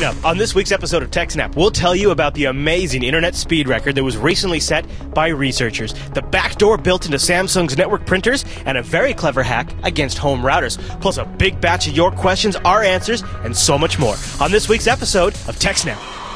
Coming up on this week's episode of TechSnap, we'll tell you about the amazing internet speed record that was recently set by researchers, the backdoor built into Samsung's network printers, and a very clever hack against home routers, plus a big batch of your questions, our answers, and so much more on this week's episode of TechSnap.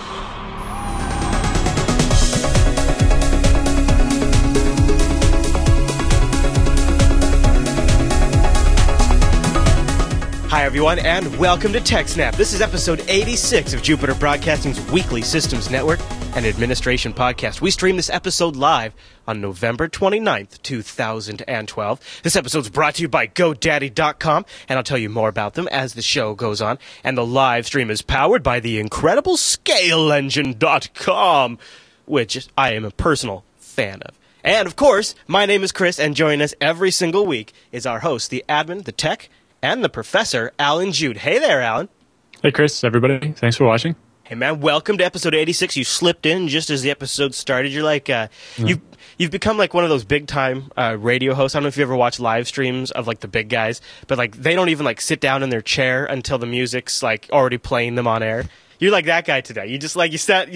Hi everyone, and welcome to TechSnap. This is episode 86 of Jupiter Broadcasting's weekly systems network and administration podcast. We stream this episode live on November 29th, 2012. This episode's brought to you by GoDaddy.com, and I'll tell you more about them as the show goes on. And the live stream is powered by the incredible ScaleEngine.com, which I am a personal fan of. And of course, my name is Chris, and joining us every single week is our host, the admin, the tech, and the professor, Alan Jude. Hey there, Alan. Hey, Chris, everybody. Thanks for watching. Hey, man, welcome to episode 86. You slipped in just as the episode started. You're like, you've become like one of those big-time radio hosts. I don't know if you ever watch live streams of like the big guys, but like they don't even like sit down in their chair until the music's like already playing them on air. You're like that guy today. You just like, you sat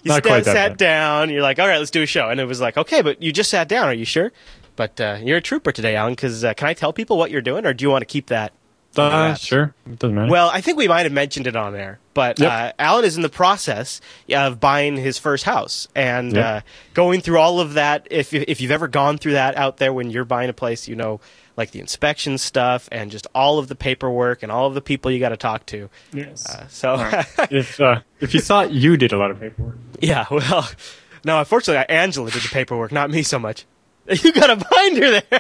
down. You're like, all right, let's do a show. And it was like, okay, but you just sat down. Are you sure? But you're a trooper today, Alan, because can I tell people what you're doing, or do you want to keep that? Sure. It doesn't matter. Well, I think we might have mentioned it on there, but yep. Alan is in the process of buying his first house and going through all of that. If you've ever gone through that out there when you're buying a place, you know, like the inspection stuff and just all of the paperwork and all of the people you got to talk to. Yes. Right. If you thought you did a lot of paperwork. Yeah, well, no, unfortunately, Angela did the paperwork, not me so much. You got a binder there.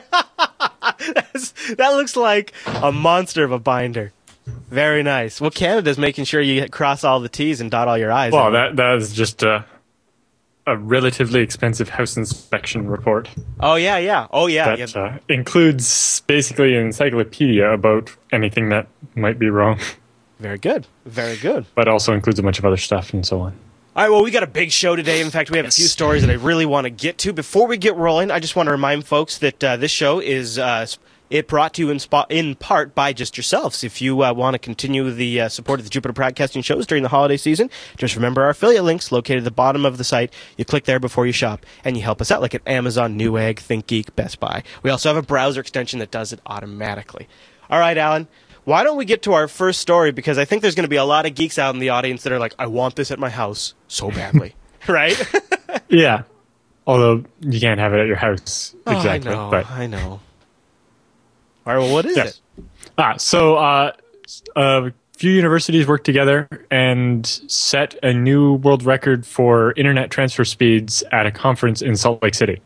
That looks like a monster of a binder. Very nice. Well, Canada's making sure you cross all the T's and dot all your I's. Well, that is just a relatively expensive house inspection report. Oh, yeah. That includes basically an encyclopedia about anything that might be wrong. Very good. Very good. But also includes a bunch of other stuff and so on. All right, well, we got a big show today. In fact, we have a few stories that I really want to get to. Before we get rolling, I just want to remind folks that this show is brought to you in part by just yourselves. If you want to continue the support of the Jupiter Broadcasting shows during the holiday season, just remember our affiliate links located at the bottom of the site. You click there before you shop, and you help us out, like at Amazon, Newegg, ThinkGeek, Best Buy. We also have a browser extension that does it automatically. All right, Alan. Why don't we get to our first story, because I think there's going to be a lot of geeks out in the audience that are like, I want this at my house so badly. Right? Yeah. Although you can't have it at your house. Exactly. I know. All right, well, what is it? So a few universities worked together and set a new world record for internet transfer speeds at a conference in Salt Lake City.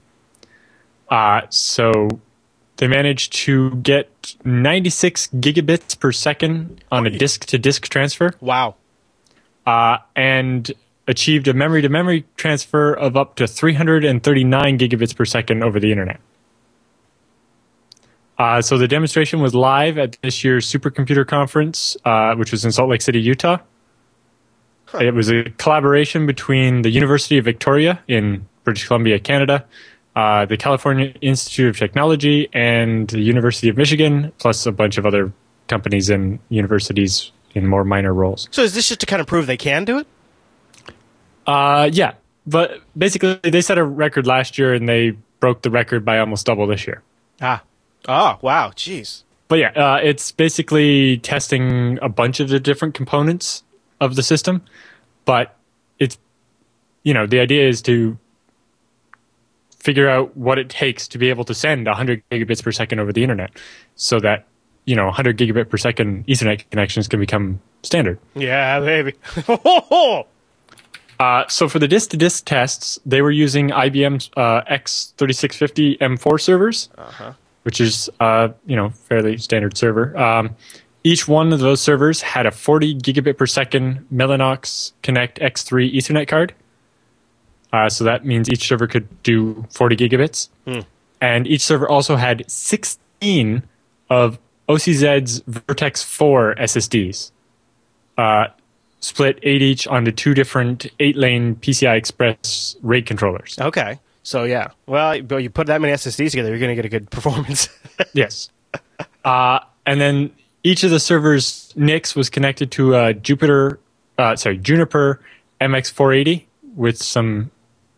So they managed to get 96 gigabits per second on a disk-to-disk transfer. Wow. And achieved a memory-to-memory transfer of up to 339 gigabits per second over the internet. So the demonstration was live at this year's Supercomputer Conference, which was in Salt Lake City, Utah. Huh. It was a collaboration between the University of Victoria in British Columbia, Canada, the California Institute of Technology, and the University of Michigan, plus a bunch of other companies and universities in more minor roles. So is this just to kind of prove they can do it? Yeah. But basically, they set a record last year, and they broke the record by almost double this year. Oh, wow. Jeez. But yeah, it's basically testing a bunch of the different components of the system. But it's, the idea is to figure out what it takes to be able to send 100 gigabits per second over the internet so that, 100 gigabit per second Ethernet connections can become standard. Yeah, baby. So for the disk-to-disk tests, they were using IBM's X3650 M4 servers, which is, fairly standard server. Each one of those servers had a 40 gigabit per second Mellanox Connect X3 Ethernet card. So that means each server could do 40 gigabits. And each server also had 16 of OCZ's Vertex 4 SSDs, split 8 each onto 2 different 8-lane PCI Express RAID controllers. Okay. So, yeah. Well, you put that many SSDs together, you're going to get a good performance. Yes. And then each of the servers' NICs was connected to a Jupiter Juniper MX480 with some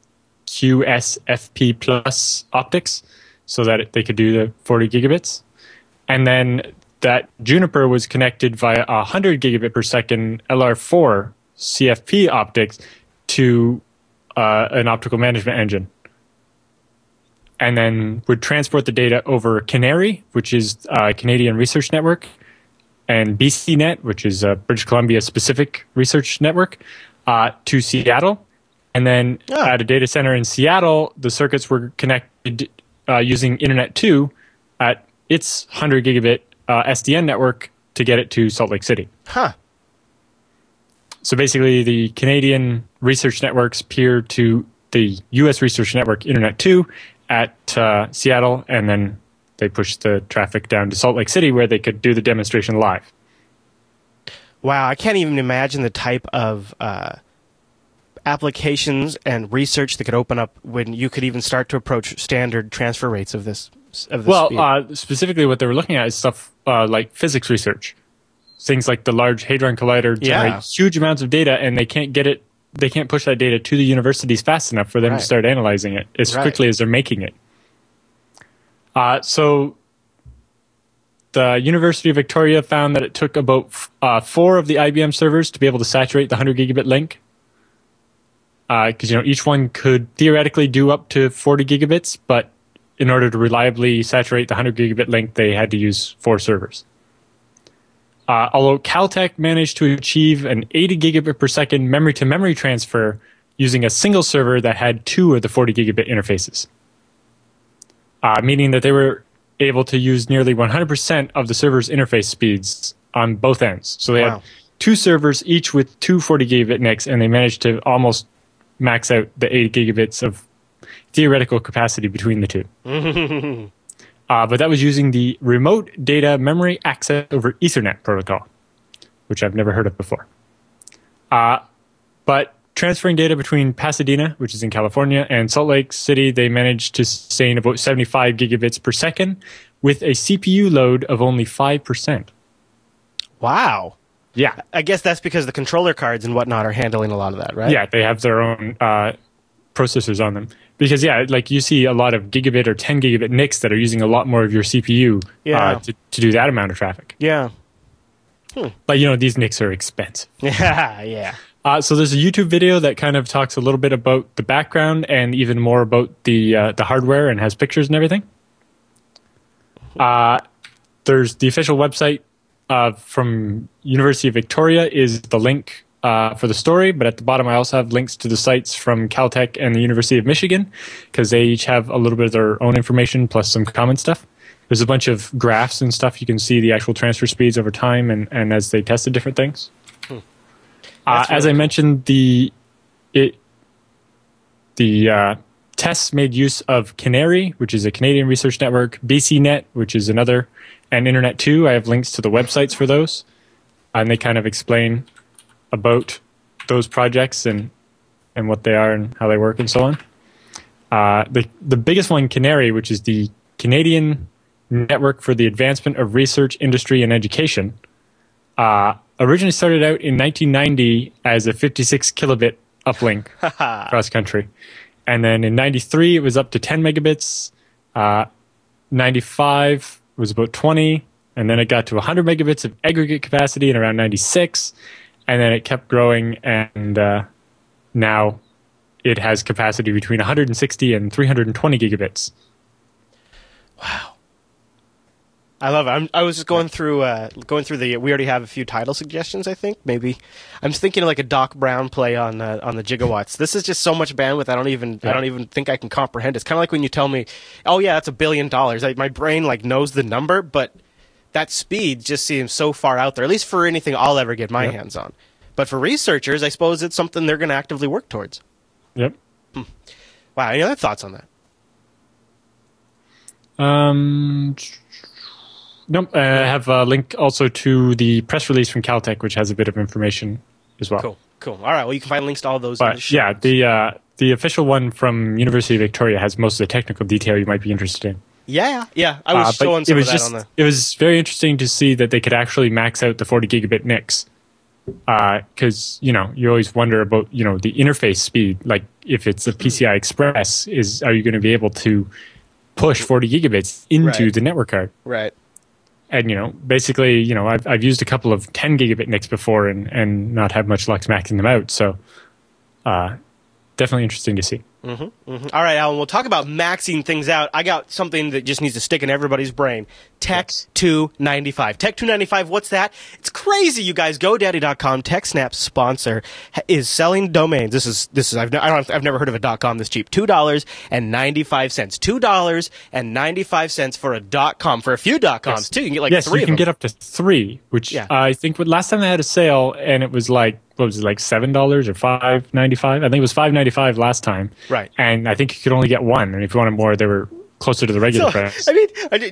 QSFP plus optics so that they could do the 40 gigabits. And then that Juniper was connected via 100 gigabit per second LR4 CFP optics to an optical management engine. And then would transport the data over Canary, which is a Canadian research network, and BCNet, which is a British Columbia specific research network, to Seattle. And then at a data center in Seattle, the circuits were connected using Internet 2 at its 100 gigabit SDN network to get it to Salt Lake City. Huh. So basically, the Canadian research networks peer to the U.S. research network Internet 2 at Seattle, and then they push the traffic down to Salt Lake City where they could do the demonstration live. Wow, I can't even imagine the type of applications and research that could open up when you could even start to approach standard transfer rates of this. Specifically what they were looking at is stuff like physics research. Things like the Large Hadron Collider generate huge amounts of data, and they can't get it. They can't push that data to the universities fast enough for them to start analyzing it as quickly as they're making it. So the University of Victoria found that it took about 4 of the IBM servers to be able to saturate the 100 gigabit link. Because each one could theoretically do up to 40 gigabits, but in order to reliably saturate the 100 gigabit link, they had to use 4 servers. Although Caltech managed to achieve an 80 gigabit per second memory-to-memory transfer using a single server that had 2 of the 40 gigabit interfaces, meaning that they were able to use nearly 100% of the server's interface speeds on both ends. So they had 2 servers, each with 2 40 gigabit NICs, and they managed to almost max out the 80 gigabits of theoretical capacity between the two. But that was using the Remote Data Memory Access over Ethernet protocol, which I've never heard of before. But transferring data between Pasadena, which is in California, and Salt Lake City, they managed to sustain about 75 gigabits per second with a CPU load of only 5%. Wow. Yeah. I guess that's because the controller cards and whatnot are handling a lot of that, right? Yeah, they have their own processors on them. Because, like you see a lot of gigabit or 10 gigabit NICs that are using a lot more of your CPU to do that amount of traffic. Yeah. But, these NICs are expensive. Yeah. So there's a YouTube video that kind of talks a little bit about the background and even more about the hardware and has pictures and everything. There's the official website from University of Victoria is the link for the story, but at the bottom I also have links to the sites from Caltech and the University of Michigan because they each have a little bit of their own information plus some common stuff. There's a bunch of graphs and stuff. You can see the actual transfer speeds over time and as they tested different things. As I mentioned, the tests made use of Canary, which is a Canadian research network, BCNet, which is another, and Internet 2. I have links to the websites for those, and they kind of explain about those projects and what they are and how they work and so on. The biggest one, Canary, which is the Canadian Network for the Advancement of Research, Industry, and Education, originally started out in 1990 as a 56 kilobit uplink cross country. And then in 93, it was up to 10 megabits. 95 was about 20. And then it got to 100 megabits of aggregate capacity in around 96. And then it kept growing. And now it has capacity between 160 and 320 gigabits. Wow. I love it. I was just going through the. We already have a few title suggestions. I think maybe I'm just thinking of like a Doc Brown play on the gigawatts. This is just so much bandwidth. I don't even think I can comprehend. It's kind of like when you tell me, "Oh yeah, that's $1 billion." My brain knows the number, but that speed just seems so far out there. At least for anything I'll ever get my hands on. But for researchers, I suppose it's something they're going to actively work towards. Yep. Wow. Any other thoughts on that? Nope. I have a link also to the press release from Caltech, which has a bit of information as well. Cool. All right. Well, you can find links to all those. In the show notes. The official one from University of Victoria has most of the technical detail you might be interested in. Yeah. I was showing some of that on the. It was very interesting to see that they could actually max out the 40 gigabit NICs because you always wonder about the interface speed. Like if it's a PCI Express, are you going to be able to push 40 gigabits into the network card? Right. And basically, I've used a couple of 10 gigabit NICs before and not had much luck maxing them out. So definitely interesting to see. Mm-hmm, mm-hmm. All right, Alan, we'll talk about maxing things out. I got something that just needs to stick in everybody's brain. Tech 295. Tech 295, what's that? It's crazy, you guys. GoDaddy.com, TechSnap's sponsor, is selling domains. This is I've never heard of a .com this cheap. $2.95. $2.95 for a .com. For a few .coms, too. You can get like 3 of them. Yes, you can get up to 3, which I think last time they had a sale, and it was like, what was it, like $7 or $5.95? I think it was $5.95 last time. Right. And I think you could only get one. And if you wanted more, they were closer to the regular price. I mean,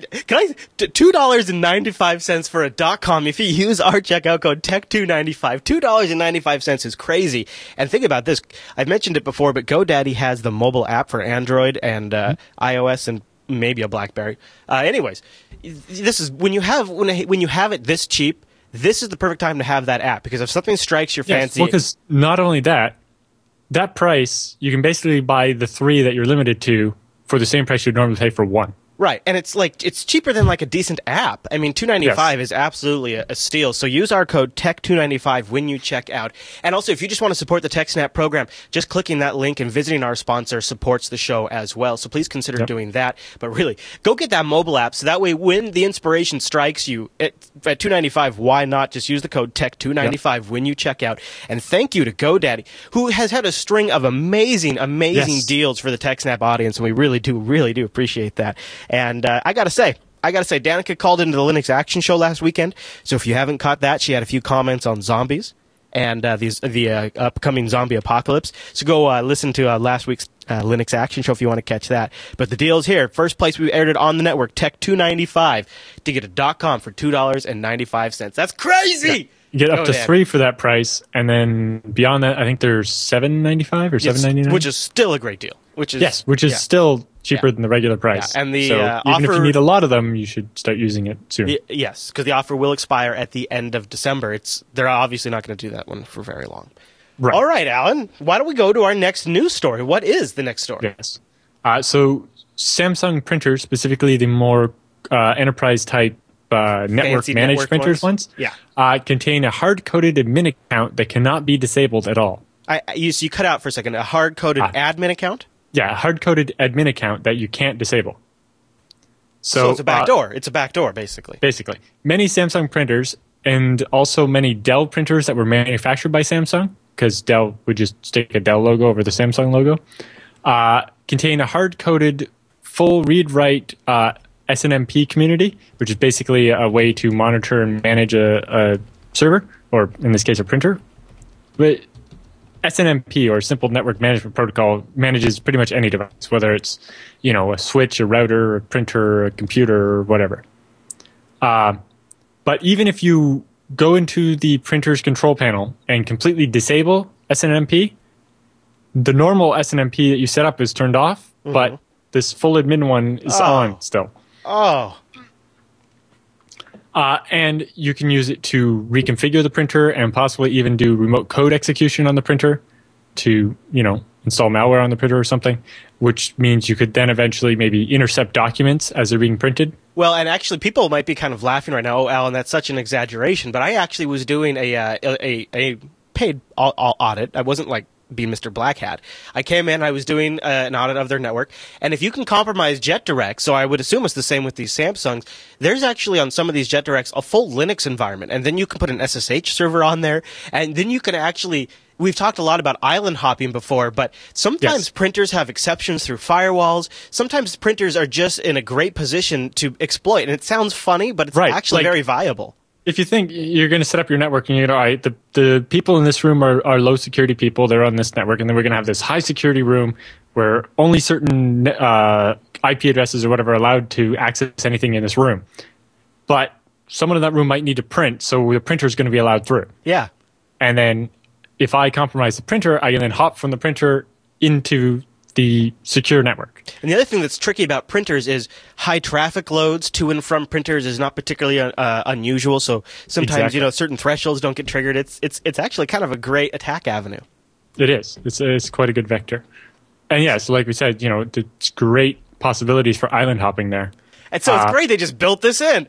$2.95 for a .com. If you use our checkout code TECH295, $2.95 is crazy. And think about this. I've mentioned it before, but GoDaddy has the mobile app for Android and iOS and maybe a BlackBerry. Anyways, this is when you have it this cheap. This is the perfect time to have that app, because if something strikes your fancy... Well, because not only that price, you can basically buy the 3 that you're limited to for the same price you'd normally pay for 1. Right, and it's cheaper than like a decent app. I mean, $2.95 is absolutely a steal. So use our code TECH295 when you check out. And also, if you just want to support the TechSnap program, just clicking that link and visiting our sponsor supports the show as well. So please consider doing that. But really, go get that mobile app so that way when the inspiration strikes you at $2.95, why not just use the code TECH295 when you check out? And thank you to GoDaddy, who has had a string of amazing deals for the TechSnap audience, and we really do appreciate that. And I gotta say, Danica called into the Linux Action Show last weekend. So if you haven't caught that, she had a few comments on zombies and the upcoming zombie apocalypse. So go listen to last week's Linux Action Show if you want to catch that. But the deal's here. First place we aired it on the network, Tech 295, to get a .com for $2.95. That's crazy. Yeah. You get up to 3 for that price, and then beyond that, I think there's $7.95 or $7.99, which is still a great deal. Which is still cheaper than the regular price. Yeah. And the so even if you need a lot of them, you should start using it soon. Yes, because the offer will expire at the end of December. They're obviously not going to do that one for very long. Right. All right, Alan, why don't we go to our next news story? What is the next story? Yes. So Samsung printers, specifically the more enterprise type network managed printers ones, contain a hard-coded admin account that cannot be disabled at all. You cut out for a second. A hard-coded admin account? Yeah, a hard-coded admin account that you can't disable. So it's a backdoor. It's a backdoor, basically. Basically. Many Samsung printers, and also many Dell printers that were manufactured by Samsung, because Dell would just stick a Dell logo over the Samsung logo, contain a hard-coded full read-write SNMP community, which is basically a way to monitor and manage a server, or in this case, a printer. But SNMP, or Simple Network Management Protocol, manages pretty much any device, whether it's a switch, a router, a printer, a computer, or whatever. But even if you go into the printer's control panel and completely disable SNMP, the normal SNMP that you set up is turned off, but this full admin one is on still. Oh. And you can use it to reconfigure the printer and possibly even do remote code execution on the printer to, install malware on the printer or something, which means you could then eventually maybe intercept documents as they're being printed. Well, and actually people might be kind of laughing right now, oh, Alan, that's such an exaggeration, but I actually was doing a paid audit. I wasn't like being Mr. Black Hat. I came in, I was doing an audit of their network, and if you can compromise JetDirect, so I would assume it's the same with these Samsungs, there's actually on some of these JetDirects a full Linux environment, and then you can put an SSH server on there, and then you can actually... We've talked a lot about island hopping before, but sometimes printers have exceptions through firewalls. Sometimes printers are just in a great position to exploit, and it sounds funny, but it's actually very viable. If you think you're going to set up your network and you're all right, the people in this room are low security people, they're on this network, and then we're going to have this high security room where only certain IP addresses or whatever are allowed to access anything in this room. But someone in that room might need to print, so the printer is going to be allowed through. Yeah. And then if I compromise the printer, I can then hop from the printer into the secure network. And the other thing that's tricky about printers is high traffic loads to and from printers is not particularly unusual. So sometimes certain thresholds don't get triggered. It's actually kind of a great attack avenue. It is. It's quite a good vector. And yeah, so like we said, it's great possibilities for island hopping there. And so it's great they just built this in.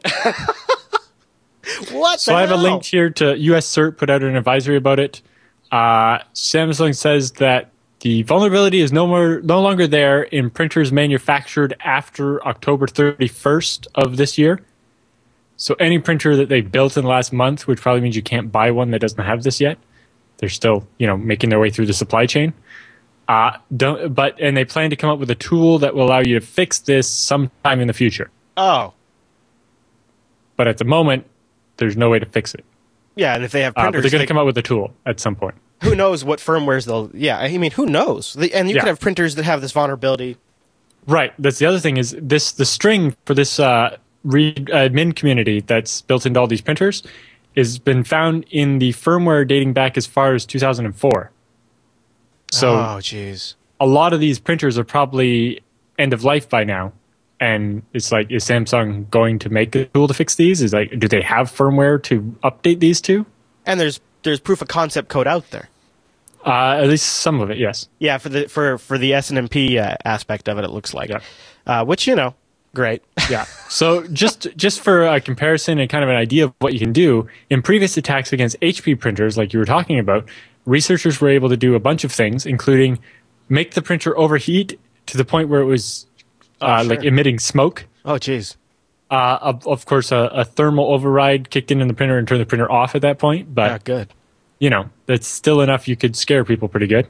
What? So I have a link here to US CERT put out an advisory about it. Samsung says that the vulnerability is no longer there in printers manufactured after October 31st of this year. So any printer that they built in the last month, which probably means you can't buy one that doesn't have this yet. They're still, making their way through the supply chain. And they plan to come up with a tool that will allow you to fix this sometime in the future. Oh. But at the moment, there's no way to fix it. Yeah, and if they have printers... but they're going to come up with a tool at some point. Who knows what firmwares they'll... Yeah, I mean, who knows? And you could have printers that have this vulnerability. Right. That's the other thing is the string for this admin community that's built into all these printers has been found in the firmware dating back as far as 2004. So, oh, jeez. A lot of these printers are probably end of life by now. And it's like, is Samsung going to make a tool to fix these? Do they have firmware to update these to? And there's proof of concept code out there. At least some of it, yes. Yeah, for the SNMP aspect of it looks like. Yeah. Which, great. Yeah. So just for a comparison and kind of an idea of what you can do, in previous attacks against HP printers, like you were talking about, researchers were able to do a bunch of things, including make the printer overheat to the point where it was like emitting smoke. Oh, jeez. Of course, a thermal override kicked in the printer and turned the printer off at that point. But good. That's still enough. You could scare people pretty good.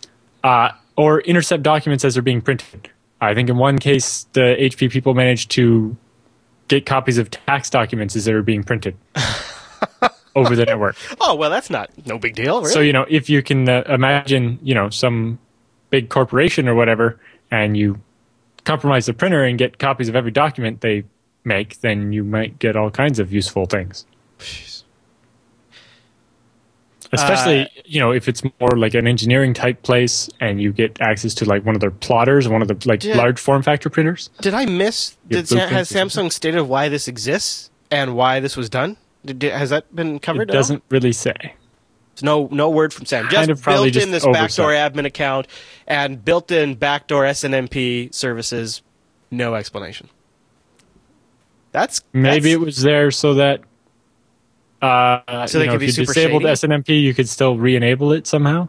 Or intercept documents as they're being printed. I think in one case, the HP people managed to get copies of tax documents as they were being printed over the network. Oh, well, that's no big deal, really. So, if you can imagine, some big corporation or whatever, and you compromise the printer and get copies of every document they make, then you might get all kinds of useful things. Jeez. Especially, if it's more like an engineering type place and you get access to like one of their plotters, one of the large form factor printers. Did I miss? Has Samsung stated why this exists and why this was done? Has that been covered? It doesn't really say. There's no word from Sam. Just built in this backdoor admin account and built-in backdoor SNMP services. No explanation. Maybe it was there so that they could be if you super disabled shady? SNMP, you could still re-enable it somehow.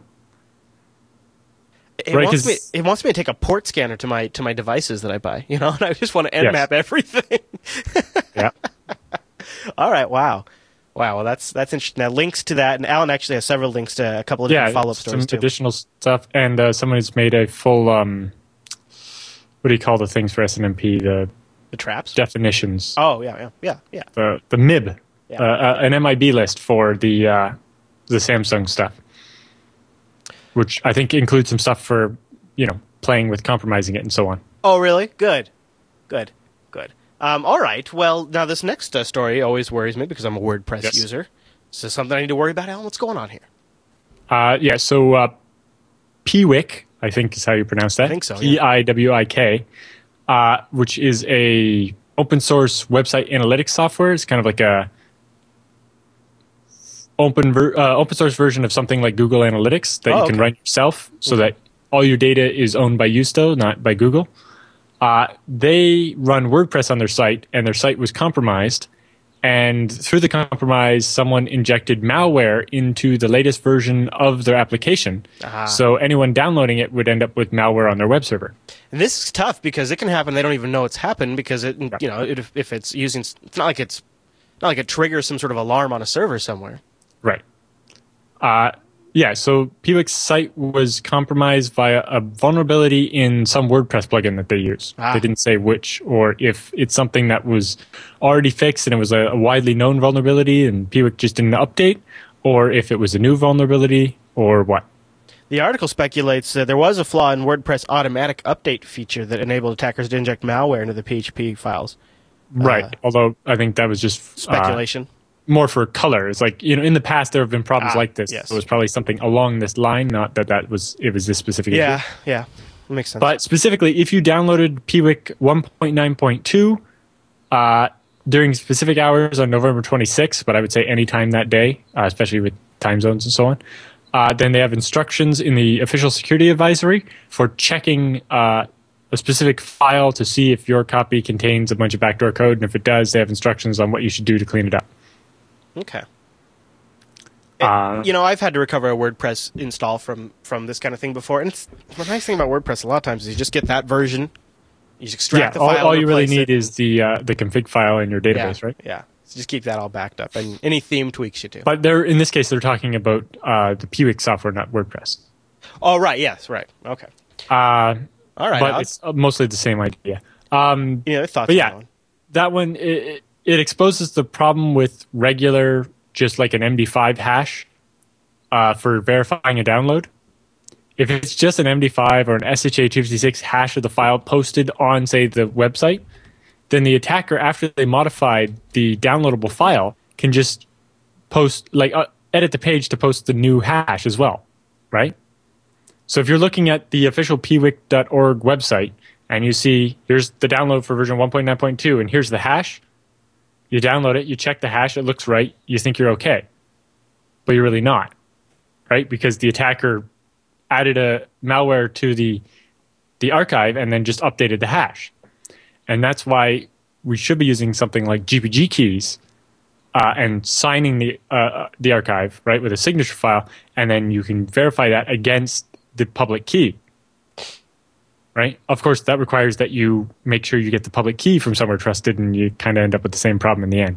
It wants me to take a port scanner to my devices that I buy, and I just want to nmap everything. Yeah. All right. Wow. Well, that's interesting. Now, links to that, and Alan actually has several links to a couple of different follow-up stories some too. Additional stuff, and someone has made a full what do you call the things for SNMP? The traps? Definitions. Oh, yeah. The MIB, Yeah. an MIB list for the Samsung stuff, which I think includes some stuff for playing with compromising it and so on. Oh, really? Good. All right. Well, now this next story always worries me because I'm a WordPress user. So something I need to worry about, Alan. What's going on here? So Piwik, I think is how you pronounce that. I think so. Yeah. Piwik, which is a open source website analytics software. It's kind of like a open source version of something like Google Analytics that you can run yourself, so that all your data is owned by you still, not by Google. They run WordPress on their site, and their site was compromised. And through the compromise, someone injected malware into the latest version of their application. So anyone downloading it would end up with malware on their web server. And this is tough because it can happen. They don't even know it's happened because if it's using, it's not like it triggers some sort of alarm on a server somewhere. Right. So Piwik's site was compromised via a vulnerability in some WordPress plugin that they use. They didn't say which, or if it's something that was already fixed and it was a widely known vulnerability and Piwik just didn't update, or if it was a new vulnerability, or what. The article speculates that there was a flaw in WordPress automatic update feature that enabled attackers to inject malware into the PHP files. Right, although I think that was just speculation. More for color. It's like, in the past there have been problems like this. Yes. So it was probably something along this line, not that it was this specific issue. Yeah. makes sense. But specifically, if you downloaded PWIC 1.9.2 during specific hours on November 26th, but I would say any time that day, especially with time zones and so on, then they have instructions in the official security advisory for checking a specific file to see if your copy contains a bunch of backdoor code, and if it does, they have instructions on what you should do to clean it up. Okay. I've had to recover a WordPress install from this kind of thing before, and the nice thing about WordPress a lot of times is you just get that version, you just extract the file. All you really need is the config file in your database, right? Yeah. So just keep that all backed up, and any theme tweaks you do. But in this case, they're talking about the PWIC software, not WordPress. Oh, right. Yes, right. Okay. All right, but Alex. It's mostly the same idea. Thoughts? But yeah, that one it exposes the problem with regular, just like an MD5 hash for verifying a download. If it's just an MD5 or an SHA-256 hash of the file posted on, say, the website, then the attacker, after they modified the downloadable file, can just post, edit the page to post the new hash as well, right? So if you're looking at the official pwic.org website and you see here's the download for version 1.9.2 and here's the hash, you download it, you check the hash, it looks right, you think you're okay. But you're really not, right? Because the attacker added a malware to the archive and then just updated the hash. And that's why we should be using something like GPG keys and signing the archive, right, with a signature file, and then you can verify that against the public key, right? Of course, that requires that you make sure you get the public key from somewhere trusted, and you kind of end up with the same problem in the end.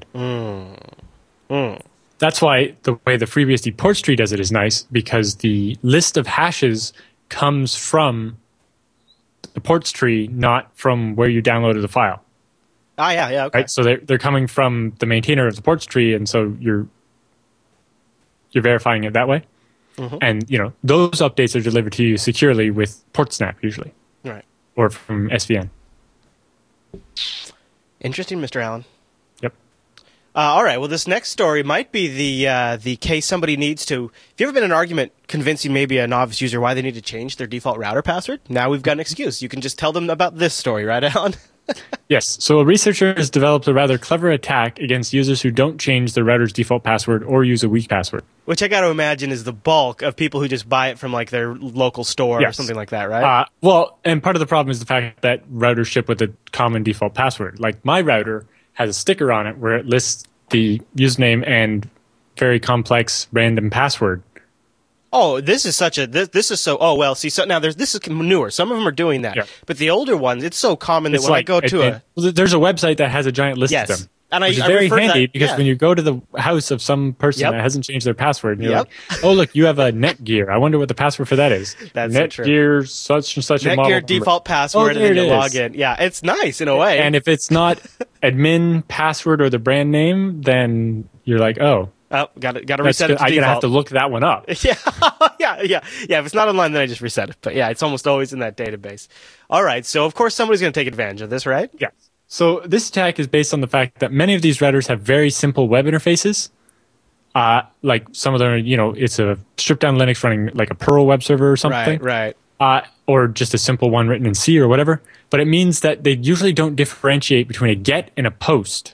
That's why the way the FreeBSD ports tree does it is nice, because the list of hashes comes from the ports tree, not from where you downloaded the file. Okay. Right? So they're coming from the maintainer of the ports tree, and so you're verifying it that way. Mm-hmm. And those updates are delivered to you securely with PortSnap usually, right, or from SVN. Interesting, Mr. Allen. Yep. All right. Well, this next story might be the case somebody needs to. If you ever been in an argument convincing maybe a novice user why they need to change their default router password, now we've got an excuse. You can just tell them about this story, right, Alan? Yes. So a researcher has developed a rather clever attack against users who don't change their router's default password or use a weak password. Which I got to imagine is the bulk of people who just buy it from like their local store or something like that, right? Well, and part of the problem is the fact that routers ship with a common default password. Like my router has a sticker on it where it lists the username and very complex random password. Oh, this is such a this is so. Oh well, see, so now this is newer. Some of them are doing that, but the older ones, it's so common that I go to there's a website that has a giant list of them, and which is very handy because when you go to the house of some person that hasn't changed their password, and you're like, oh look, you have a Netgear. I wonder what the password for that is. That's Netgear such and such a model. Netgear default password, and then you log in. Yeah, it's nice in a way. And if it's not admin password or the brand name, then you're like, oh. Oh, got to reset it to default. I'm going to have to look that one up. Yeah. If it's not online, then I just reset it. But yeah, it's almost always in that database. All right. So, of course, somebody's going to take advantage of this, right? Yes. So this attack is based on the fact that many of these routers have very simple web interfaces. Like some of them, it's a stripped down Linux running like a Perl web server or something. Right. Or just a simple one written in C or whatever. But it means that they usually don't differentiate between a get and a post.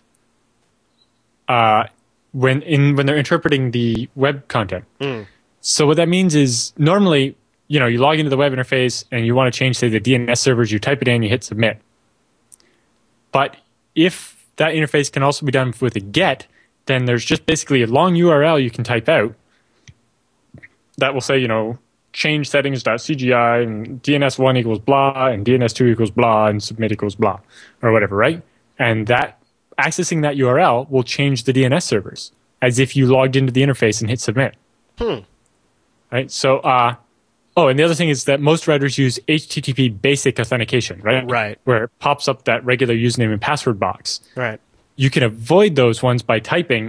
When they're interpreting the web content. So what that means is normally, you log into the web interface and you want to change, say, the DNS servers, you type it in, you hit submit. But if that interface can also be done with a get, then there's just basically a long URL you can type out that will say, change settings.cgi and DNS1 equals blah and DNS2 equals blah and submit equals blah or whatever, right? And that accessing that URL will change the DNS servers as if you logged into the interface and hit submit. Right? So, and the other thing is that most routers use HTTP basic authentication, right? Right. Where it pops up that regular username and password box. Right. You can avoid those ones by typing,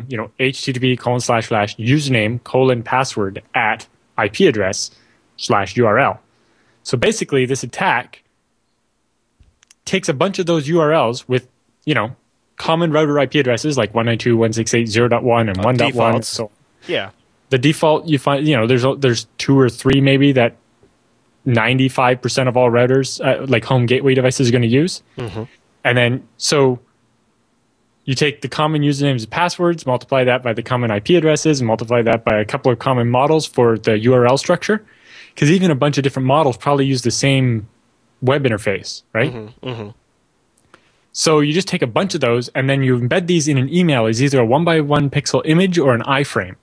http://username:/password at IP address /URL. So basically, this attack takes a bunch of those URLs with, common router IP addresses like 192.168.0.1 and 1.1. So yeah, the default you find, there's 2 or 3 maybe that 95% of all routers, like home gateway devices, are going to use. And then, so you take the common usernames and passwords, multiply that by the common IP addresses, and multiply that by a couple of common models for the URL structure. Because even a bunch of different models probably use the same web interface, right? So you just take a bunch of those, and then you embed these in an email as either a 1x1 pixel image or an iframe.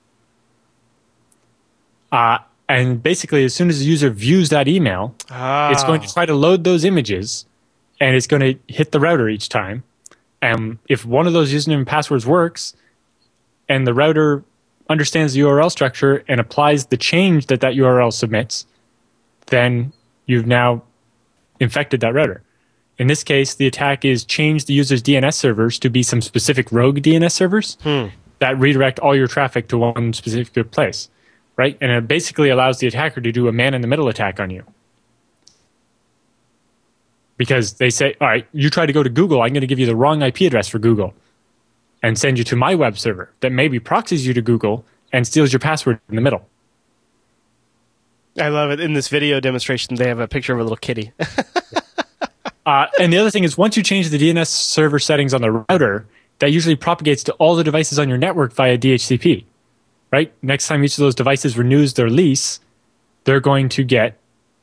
And basically, as soon as the user views that email, it's going to try to load those images, and it's going to hit the router each time. And if one of those username and passwords works, and the router understands the URL structure and applies the change that that URL submits, then you've now infected that router. In this case, the attack is change the user's DNS servers to be some specific rogue DNS servers that redirect all your traffic to one specific place, right? And it basically allows the attacker to do a man-in-the-middle attack on you. Because they say, all right, you try to go to Google, I'm going to give you the wrong IP address for Google and send you to my web server that maybe proxies you to Google and steals your password in the middle. I love it. In this video demonstration, they have a picture of a little kitty. And the other thing is, once you change the DNS server settings on the router, that usually propagates to all the devices on your network via DHCP, right? Next time each of those devices renews their lease, they're going to get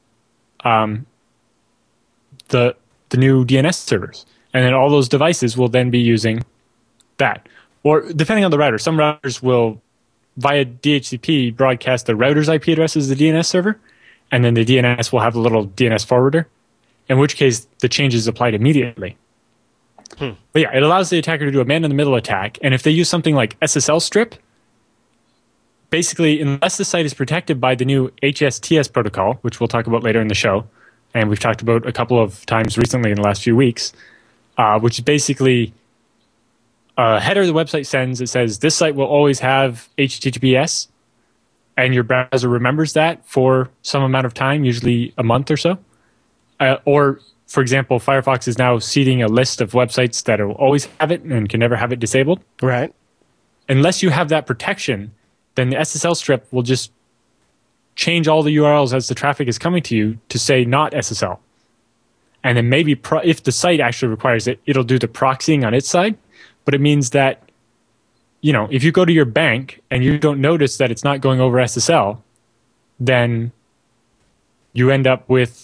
the new DNS servers. And then all those devices will then be using that. Or depending on the router, some routers will, via DHCP, broadcast the router's IP address as the DNS server, and then the DNS will have a little DNS forwarder, in which case the change is applied immediately. But yeah, it allows the attacker to do a man-in-the-middle attack, and if they use something like SSL strip, basically, unless the site is protected by the new HSTS protocol, which we'll talk about later in the show, and we've talked about a couple of times recently in the last few weeks, which is basically a header the website sends that says, this site will always have HTTPS, and your browser remembers that for some amount of time, usually a month or so. Or, for example, Firefox is now seeding a list of websites that will always have it and can never have it disabled. Right. Unless you have that protection, then the SSL strip will just change all the URLs as the traffic is coming to you to say not SSL. And then maybe if the site actually requires it, it'll do the proxying on its side. But it means that, you know, if you go to your bank and you don't notice that it's not going over SSL, then you end up with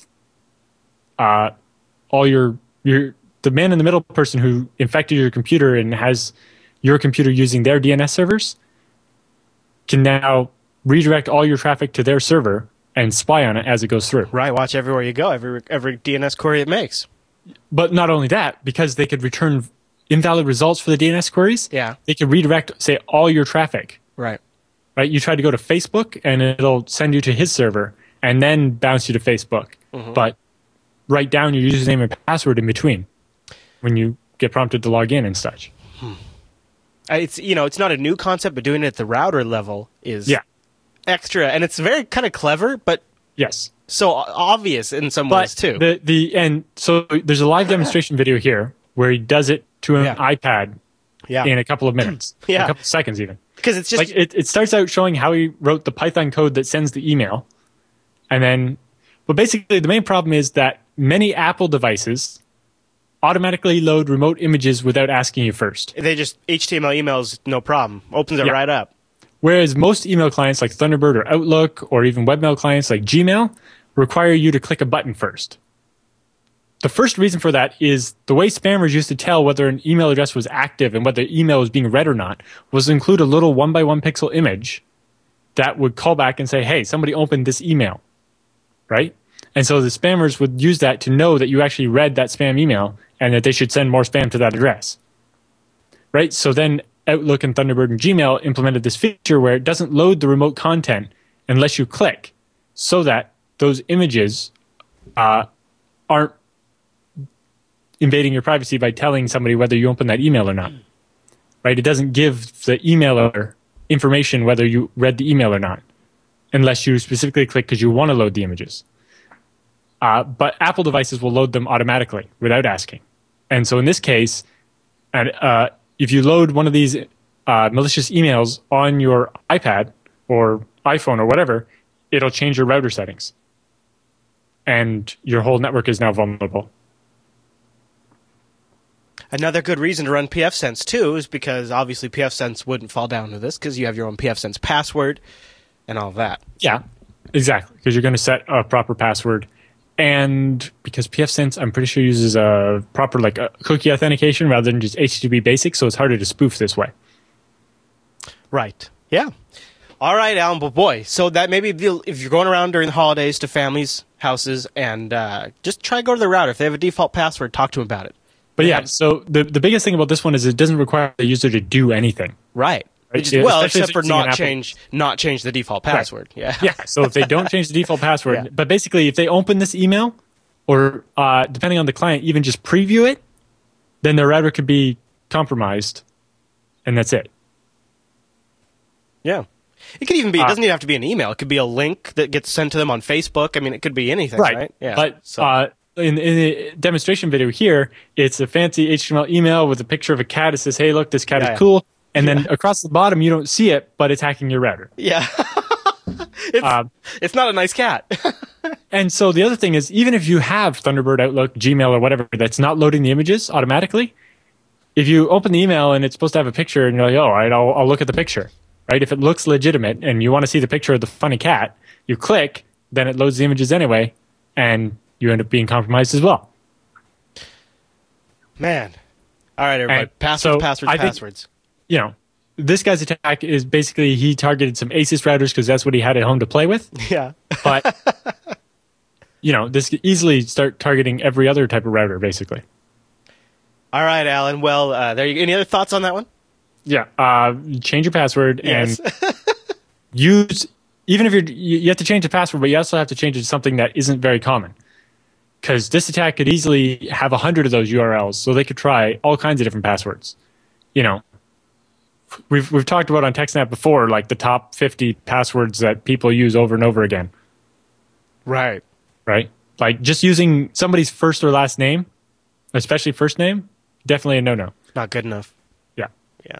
all the man in the middle person who infected your computer and has your computer using their DNS servers can now redirect all your traffic to their server and spy on it as it goes through. Right, watch everywhere you go, every DNS query it makes. But not only that, because they could return invalid results for the DNS queries, they could redirect, say, all your traffic. Right. Right. You try to go to Facebook and it'll send you to his server and then bounce you to Facebook. But write down your username and password in between when you get prompted to log in and such. It's, you know, it's not a new concept, but doing it at the router level is extra, and it's very kind of clever, but so obvious in some ways too. And so there's a live demonstration video here where he does it to an iPad in a couple of minutes, a couple of seconds even. Because it's just like it starts out showing how he wrote the Python code that sends the email, and then, but basically the main problem is that many Apple devices automatically load remote images without asking you first. They just, HTML emails, no problem. Opens it right up. Whereas most email clients like Thunderbird or Outlook, or even webmail clients like Gmail, require you to click a button first. The first reason for that is the way spammers used to tell whether an email address was active and whether the email was being read or not was to include a little 1x1 pixel image that would call back and say, hey, somebody opened this email, right? And so the spammers would use that to know that you actually read that spam email and that they should send more spam to that address, right? So then Outlook and Thunderbird and Gmail implemented this feature where it doesn't load the remote content unless you click, so that those images aren't invading your privacy by telling somebody whether you open that email or not, right? It doesn't give the emailer information whether you read the email or not, unless you specifically click because you want to load the images. But Apple devices will load them automatically without asking. And so in this case, if you load one of these malicious emails on your iPad or iPhone or whatever, it'll change your router settings. and your whole network is now vulnerable. Another good reason to run pfSense too is because obviously pfSense wouldn't fall down to this because you have your own pfSense password and all of that. Yeah, exactly. Because you're going to set a proper password, and because pfSense, I'm pretty sure uses a proper like a cookie authentication rather than just HTTP basic, so it's harder to spoof this way. Right. Yeah. All right, Alan. But boy, so that maybe if you're going around during the holidays to families' houses, and just try to go to the router. If they have a default password, talk to them about it. But yeah, so the biggest thing about this one is it doesn't require the user to do anything. Right. Yeah, except for not change the default password. Right. Yeah. Yeah. So if they don't change the default password, yeah. But basically if they open this email, or depending on the client, even just preview it, then their router could be compromised, and that's it. Yeah. It could even be. It doesn't even have to be an email. It could be a link that gets sent to them on Facebook. I mean, it could be anything. Right. Yeah. But in the demonstration video here, it's a fancy HTML email with a picture of a cat. It says, "Hey, look, this cat is cool." And then across the bottom, you don't see it, but it's hacking your router. Yeah. It's not a nice cat. And so the other thing is, even if you have Thunderbird, Outlook, Gmail, or whatever that's not loading the images automatically, if you open the email and it's supposed to have a picture, and you're like, "Oh, all right, I'll look at the picture." Right? If it looks legitimate and you want to see the picture of the funny cat, you click, then it loads the images anyway, and you end up being compromised as well. Man. All right, everybody. Passwords. You know, this guy's attack is basically he targeted some ASUS routers because that's what he had at home to play with. Yeah. But, you know, this could easily start targeting every other type of router, basically. All right, Alan. Well, there you go. Any other thoughts on that one? Yeah. Change your password and use, even if you have to change the password, but you also have to change it to something that isn't very common. Because this attack could easily have 100 of those URLs, so they could try all kinds of different passwords. You know, we've talked about on TechSnap before, like the top 50 passwords that people use over and over again. Right. Right? Like just using somebody's first or last name, especially first name, definitely a no-no. Not good enough. Yeah. Yeah.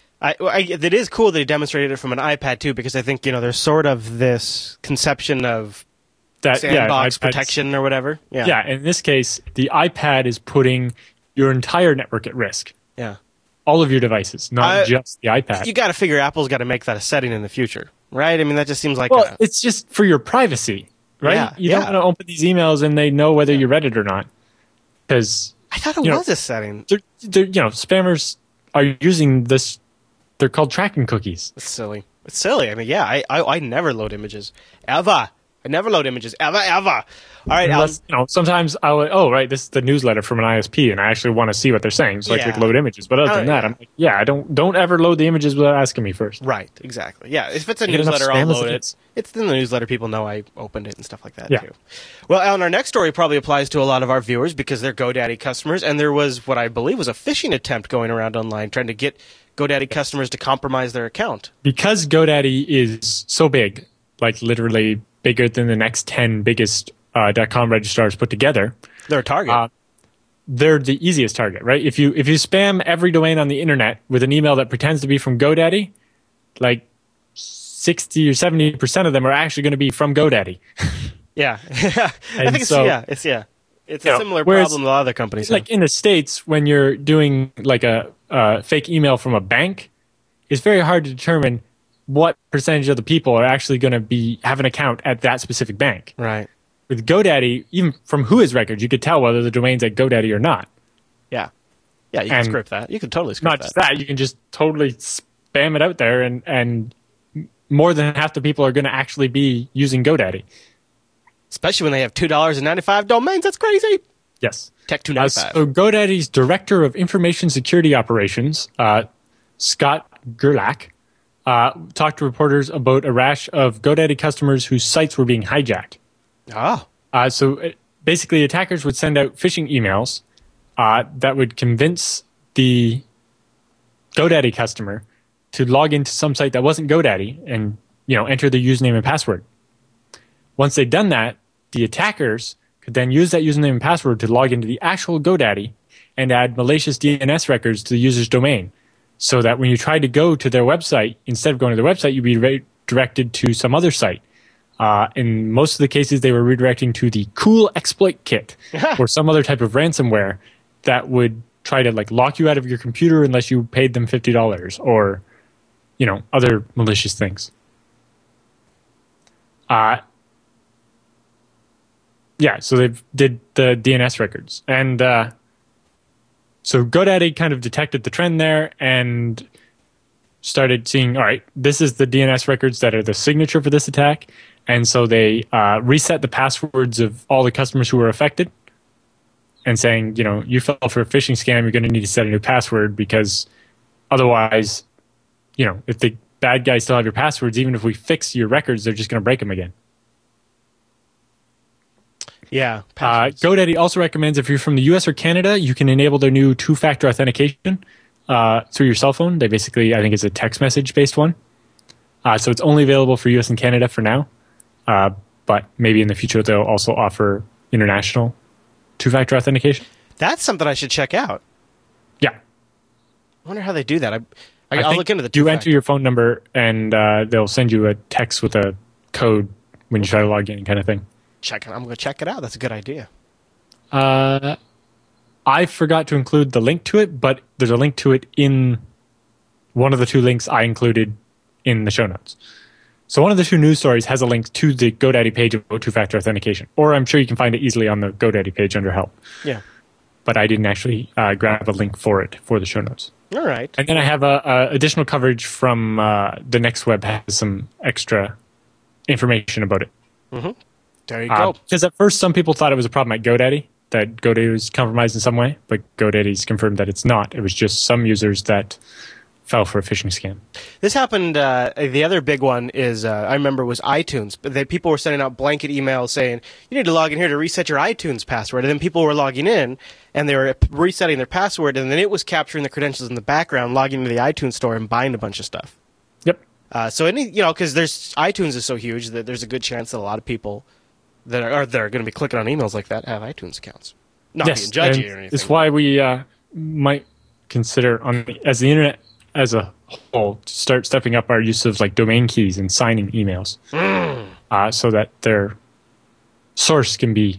It is cool that he demonstrated it from an iPad too, because I think, you know, there's sort of this conception of that sandbox protection or whatever. Yeah. Yeah. In this case, the iPad is putting your entire network at risk. Yeah. All of your devices, not just the iPad. You got to figure Apple's got to make that a setting in the future, right? I mean, that just seems like it's just for your privacy, right? Yeah, you don't want to open these emails and they know whether you read it or not. Because I thought it was a setting. You know, spammers are using this. They're called tracking cookies. It's silly. It's silly. I mean, yeah, I never load images. Ever. I never load images. Ever. All right, unless, you know, sometimes this is the newsletter from an ISP, and I actually want to see what they're saying, so I click load images. But other than that, I'm like, I don't ever load the images without asking me first. Right, exactly. Yeah, if it's a newsletter, I'll load it. It's in the newsletter. People know I opened it and stuff like that, too. Well, Alan, our next story probably applies to a lot of our viewers because they're GoDaddy customers, and there was what I believe was a phishing attempt going around online trying to get GoDaddy customers to compromise their account. Because GoDaddy is so big, like literally bigger than the next 10 biggest .com registrars put together. They're a target. They're the easiest target, right? If you spam every domain on the internet with an email that pretends to be from GoDaddy, like 60 or 70% of them are actually going to be from GoDaddy. Yeah. I think it's a similar problem with other companies. Like in the States, when you're doing like a fake email from a bank, it's very hard to determine what percentage of the people are actually going to have an account at that specific bank. Right. With GoDaddy, even from Whois records, you could tell whether the domain's at GoDaddy or not. Yeah. Yeah, you can script that. You can totally script that. Not just that, you can just totally spam it out there, and more than half the people are going to actually be using GoDaddy. Especially when they have $2.95 domains. That's crazy. Yes. Tech $2.95. So GoDaddy's Director of Information Security Operations, Scott Gerlach, talked to reporters about a rash of GoDaddy customers whose sites were being hijacked. Oh. Basically, attackers would send out phishing emails that would convince the GoDaddy customer to log into some site that wasn't GoDaddy and, you know, enter their username and password. Once they'd done that, the attackers could then use that username and password to log into the actual GoDaddy and add malicious DNS records to the user's domain, so that when you tried to go to their website, instead of going to their website, you'd be redirected to some other site. In most of the cases, they were redirecting to the Cool Exploit Kit or some other type of ransomware that would try to like lock you out of your computer unless you paid them $50 or, other malicious things. So they did the DNS records. And so GoDaddy kind of detected the trend there and started seeing, all right, this is the DNS records that are the signature for this attack. And so they reset the passwords of all the customers who were affected and saying, you fell for a phishing scam, you're going to need to set a new password because otherwise, if the bad guys still have your passwords, even if we fix your records, they're just going to break them again. Yeah. GoDaddy also recommends if you're from the US or Canada, you can enable their new two-factor authentication through your cell phone. They basically, I think it's a text message-based one. So it's only available for US and Canada for now. But maybe in the future they'll also offer international two-factor authentication. That's something I should check out. Yeah. I wonder how they do that. I'll look into the two-factor. You enter your phone number and they'll send you a text with a code when you try to log in kind of thing. I'm going to check it out. That's a good idea. I forgot to include the link to it, but there's a link to it in one of the two links I included in the show notes. So one of the two news stories has a link to the GoDaddy page about two-factor authentication, or I'm sure you can find it easily on the GoDaddy page under help. Yeah. But I didn't actually grab a link for it for the show notes. All right. And then I have additional coverage from the Next Web has some extra information about it. Mm-hmm. There you go. Because at first some people thought it was a problem at GoDaddy, that GoDaddy was compromised in some way, but GoDaddy's confirmed that it's not. It was just some users that fell for a phishing scam. This happened, the other big one is, I remember, was iTunes. But people were sending out blanket emails saying, you need to log in here to reset your iTunes password. And then people were logging in, and they were resetting their password, and then it was capturing the credentials in the background, logging into the iTunes store and buying a bunch of stuff. Yep. So, because iTunes is so huge that there's a good chance that a lot of people that are going to be clicking on emails like that have iTunes accounts. Not being judgy or anything. It's why we might consider, as the internet as a whole, to start stepping up our use of like domain keys and signing emails, so that their source can be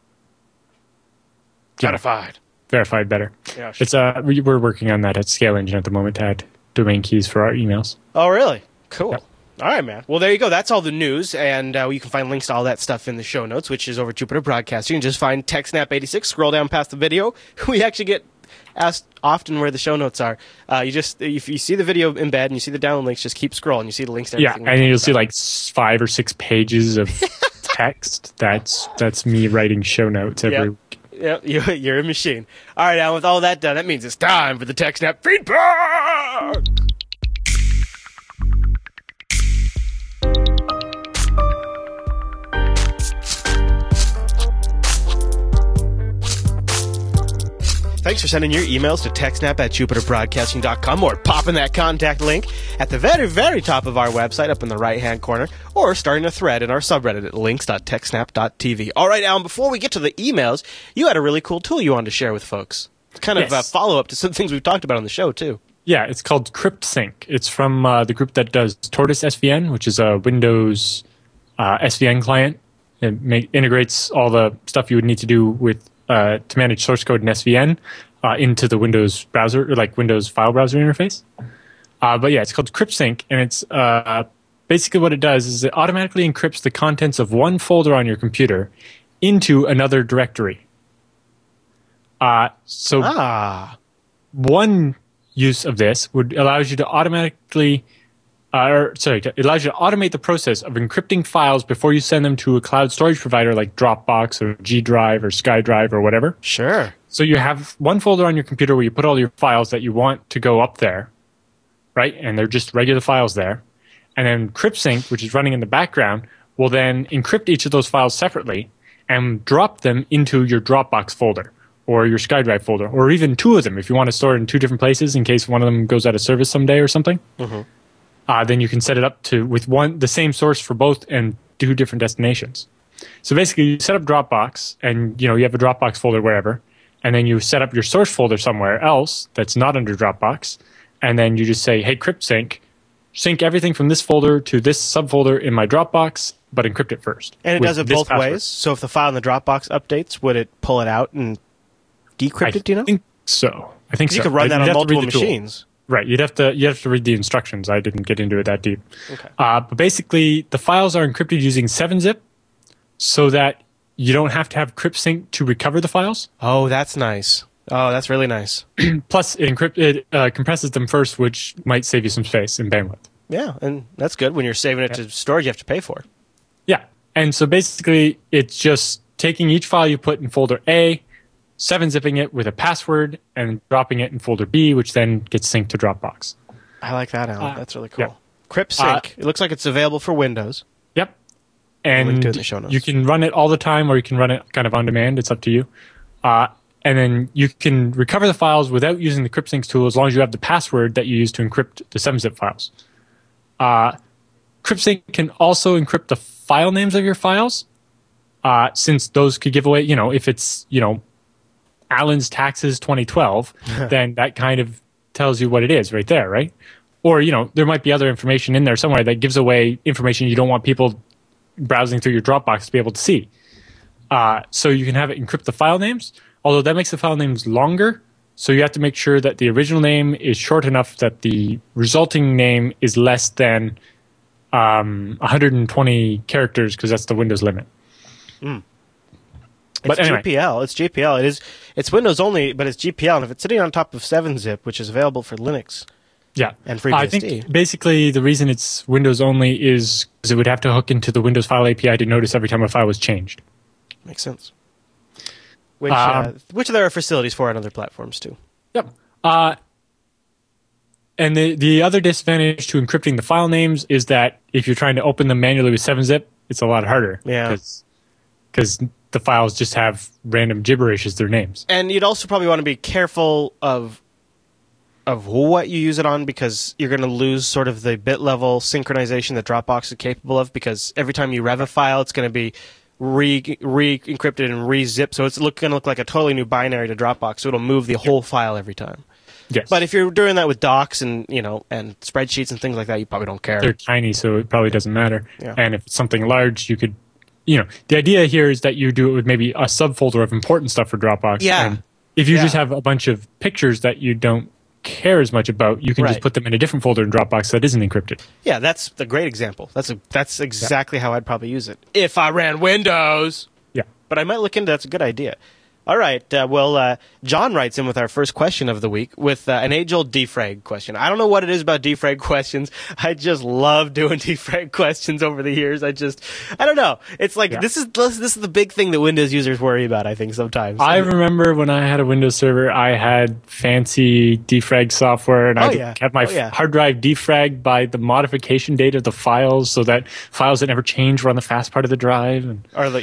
verified better. Yeah, sure. It's we're working on that at Scale Engine at the moment to add domain keys for our emails. Oh, really? Cool. Yep. All right, man. Well, there you go. That's all the news, and you can find links to all that stuff in the show notes, which is over Jupiter Broadcasting. You can just find TechSnap86, scroll down past the video. We actually get asked often where the show notes are. If you see the video embed and you see the download links, just keep scrolling. You see the links to everything. Yeah, and you'll see like 5 or 6 pages of text. That's me writing show notes every week. Yeah, you're a machine. All right, Alan, with all that done, that means it's time for the TechSnap feedback! Thanks for sending your emails to techsnap@jupiterbroadcasting.com or popping that contact link at the very, very top of our website up in the right-hand corner or starting a thread in our subreddit at links.techsnap.tv. All right, Alan, before we get to the emails, you had a really cool tool you wanted to share with folks. Kind of a follow-up to some things we've talked about on the show, too. Yeah, it's called CryptSync. It's from the group that does Tortoise SVN, which is a Windows SVN client. It integrates all the stuff you would need to do with to manage source code in SVN into the Windows browser, or like Windows file browser interface. But yeah, it's called CryptSync, and it's basically what it does is it automatically encrypts the contents of one folder on your computer into another directory. One use of this would allows you to automatically it allows you to automate the process of encrypting files before you send them to a cloud storage provider like Dropbox or G Drive or SkyDrive or whatever. Sure. So you have one folder on your computer where you put all your files that you want to go up there, right? And they're just regular files there. And then CryptSync, which is running in the background, will then encrypt each of those files separately and drop them into your Dropbox folder or your SkyDrive folder, or even 2 of them if you want to store it in 2 different places in case one of them goes out of service someday or something. Mm-hmm. Then you can set it up with the same source for both and 2 different destinations. So basically, you set up Dropbox, and you have a Dropbox folder wherever, and then you set up your source folder somewhere else that's not under Dropbox, and then you just say, "Hey, CryptSync, sync everything from this folder to this subfolder in my Dropbox, but encrypt it first. And it with does it this both password. ways? So if the file in the Dropbox updates, would it pull it out and decrypt it, do you know? I think so. I think 'Cause so. you could run that You'd on have to read multiple the tool. machines. Right. You'd have to read the instructions. I didn't get into it that deep. Okay. But basically, the files are encrypted using 7-zip so that you don't have to have CryptSync to recover the files. Oh, that's nice. Oh, that's really nice. Plus, it compresses them first, which might save you some space and bandwidth. Yeah, and that's good. When you're saving it to storage, you have to pay for. Yeah. And so basically, it's just taking each file you put in folder A, 7-zipping it with a password, and dropping it in folder B, which then gets synced to Dropbox. I like that, Alan. That's really cool. yeah. CryptSync. It looks like it's available for Windows. Yep. Link And to it in the show notes. you can run it all the time, or you can run it kind of on demand. It's up to you. And then you can recover the files without using the CryptSync tool as long as you have the password that you use to encrypt the 7-zip files. CryptSync can also encrypt the file names of your files, since those could give away, if it's, Alan's Taxes 2012, then that kind of tells you what it is right there, right? Or, there might be other information in there somewhere that gives away information you don't want people browsing through your Dropbox to be able to see. So you can have it encrypt the file names, although that makes the file names longer. So you have to make sure that the original name is short enough that the resulting name is less than 120 characters, because that's the Windows limit. But It's anyway. GPL. It's GPL. It's Windows only, but it's GPL. And if it's sitting on top of 7-zip, which is available for Linux Yeah. and FreeBSD. I think basically the reason it's Windows only is because it would have to hook into the Windows File API to notice every time a file was changed. Makes sense. Which there are facilities for on other platforms, too. Yep. And the other disadvantage to encrypting the file names is that if you're trying to open them manually with 7-zip, it's a lot harder. Yeah. Because the files just have random gibberish as their names. And you'd also probably want to be careful of what you use it on, because you're going to lose sort of the bit level synchronization that Dropbox is capable of, because every time you rev a file, it's going to be re-encrypted and re-zipped, so it's going to look like a totally new binary to Dropbox, so it'll move the whole file every time. Yes. But if you're doing that with docs and and spreadsheets and things like that, you probably don't care. They're tiny, so it probably doesn't matter. Yeah. And if it's something large, you could, the idea here is that you do it with maybe a subfolder of important stuff for Dropbox. Yeah. And if you Yeah. just have a bunch of pictures that you don't care as much about, you can Right. just put them in a different folder in Dropbox that isn't encrypted. Yeah, that's a great example. That's exactly how I'd probably use it if I ran Windows. Yeah. But I might look into that's a good idea. All right. John writes in with our first question of the week with an age-old defrag question. I don't know what it is about defrag questions. I just love doing defrag questions over the years. I don't know. It's like this is the big thing that Windows users worry about, I think, sometimes. I remember when I had a Windows server, I had fancy defrag software, and I had my hard drive defragged by the modification date of the files, so that files that never changed were on the fast part of the drive. And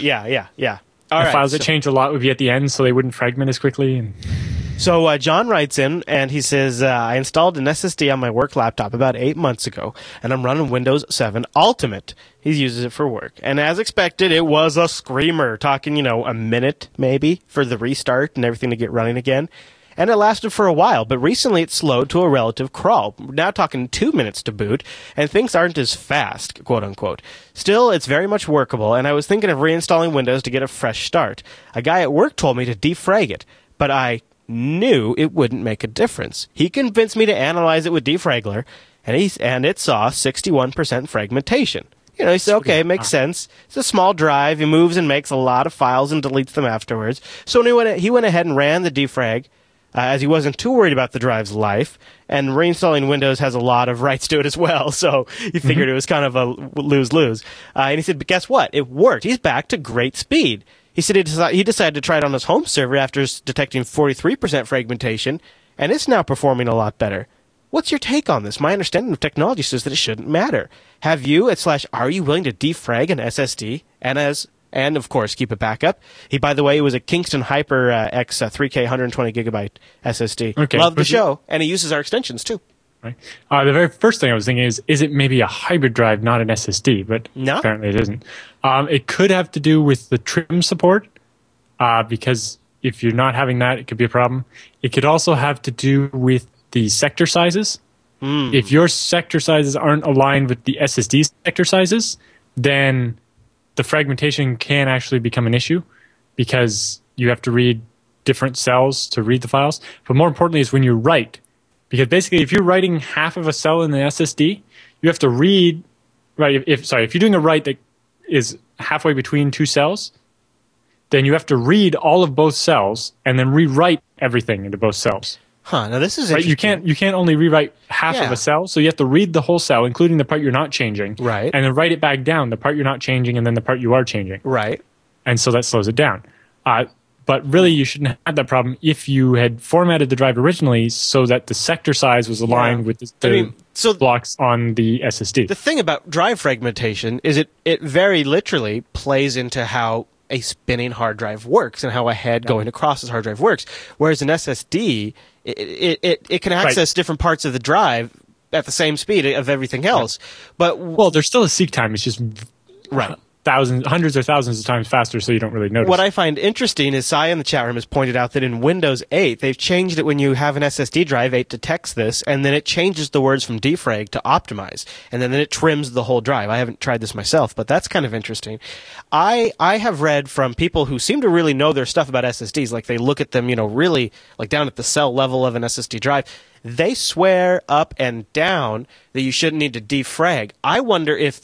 All right, files that changed a lot would be at the end, so they wouldn't fragment as quickly. And So John writes in, and he says, I installed an SSD on my work laptop about 8 months ago, and I'm running Windows 7 Ultimate. He uses it for work. And as expected, it was a screamer, talking, a minute maybe for the restart and everything to get running again. And it lasted for a while, but recently it slowed to a relative crawl. We're now talking 2 minutes to boot, and things aren't as fast, quote unquote. Still, it's very much workable, and I was thinking of reinstalling Windows to get a fresh start. A guy at work told me to defrag it, but I knew it wouldn't make a difference. He convinced me to analyze it with Defragler, and it saw 61% fragmentation. He said, okay, it makes sense. It's a small drive. He moves and makes a lot of files and deletes them afterwards. So he went ahead and ran the defrag, as he wasn't too worried about the drive's life, and reinstalling Windows has a lot of rights to it as well, so he figured it was kind of a lose-lose. And he said, but guess what? It worked. He's back to great speed. He said he decided to try it on his home server after detecting 43% fragmentation, and it's now performing a lot better. What's your take on this? My understanding of technology says that it shouldn't matter. Have you, / are you willing to defrag an SSD and of course keep a backup? By the way, it was a Kingston Hyper X 3K 120 gigabyte SSD. Okay. Love the show, and he uses our extensions too. Right. The very first thing I was thinking is it maybe a hybrid drive, not an SSD? But No. Apparently it isn't. It could have to do with the trim support, because if you're not having that, it could be a problem. It could also have to do with the sector sizes. If your sector sizes aren't aligned with the SSD sector sizes, then the fragmentation can actually become an issue because you have to read different cells to read the files. But more importantly is when you write, because basically if you're writing half of a cell in the SSD, you have to read, right? If you're doing a write that is halfway between two cells, then you have to read all of both cells and then rewrite everything into both cells. Huh, now this is right? interesting. You can't only rewrite half of a cell, so you have to read the whole cell, including the part you're not changing. Right. And then write it back down, the part you're not changing and then the part you are changing. Right. And so that slows it down. But really, you shouldn't have that problem if you had formatted the drive originally so that the sector size was aligned with the blocks on the SSD. The thing about drive fragmentation is it very literally plays into how a spinning hard drive works and how a head going across this hard drive works. Whereas an SSD, it can access different parts of the drive at the same speed of everything else. But there's still a seek time. It's just hundreds or thousands of times faster, so you don't really notice. What I find interesting is Sai in the chat room has pointed out that in Windows 8, they've changed it when you have an SSD drive, 8 detects this, and then it changes the words from defrag to optimize, and then it trims the whole drive. I haven't tried this myself, but that's kind of interesting. I have read from people who seem to really know their stuff about SSDs, like they look at them, really like down at the cell level of an SSD drive. They swear up and down that you shouldn't need to defrag. I wonder if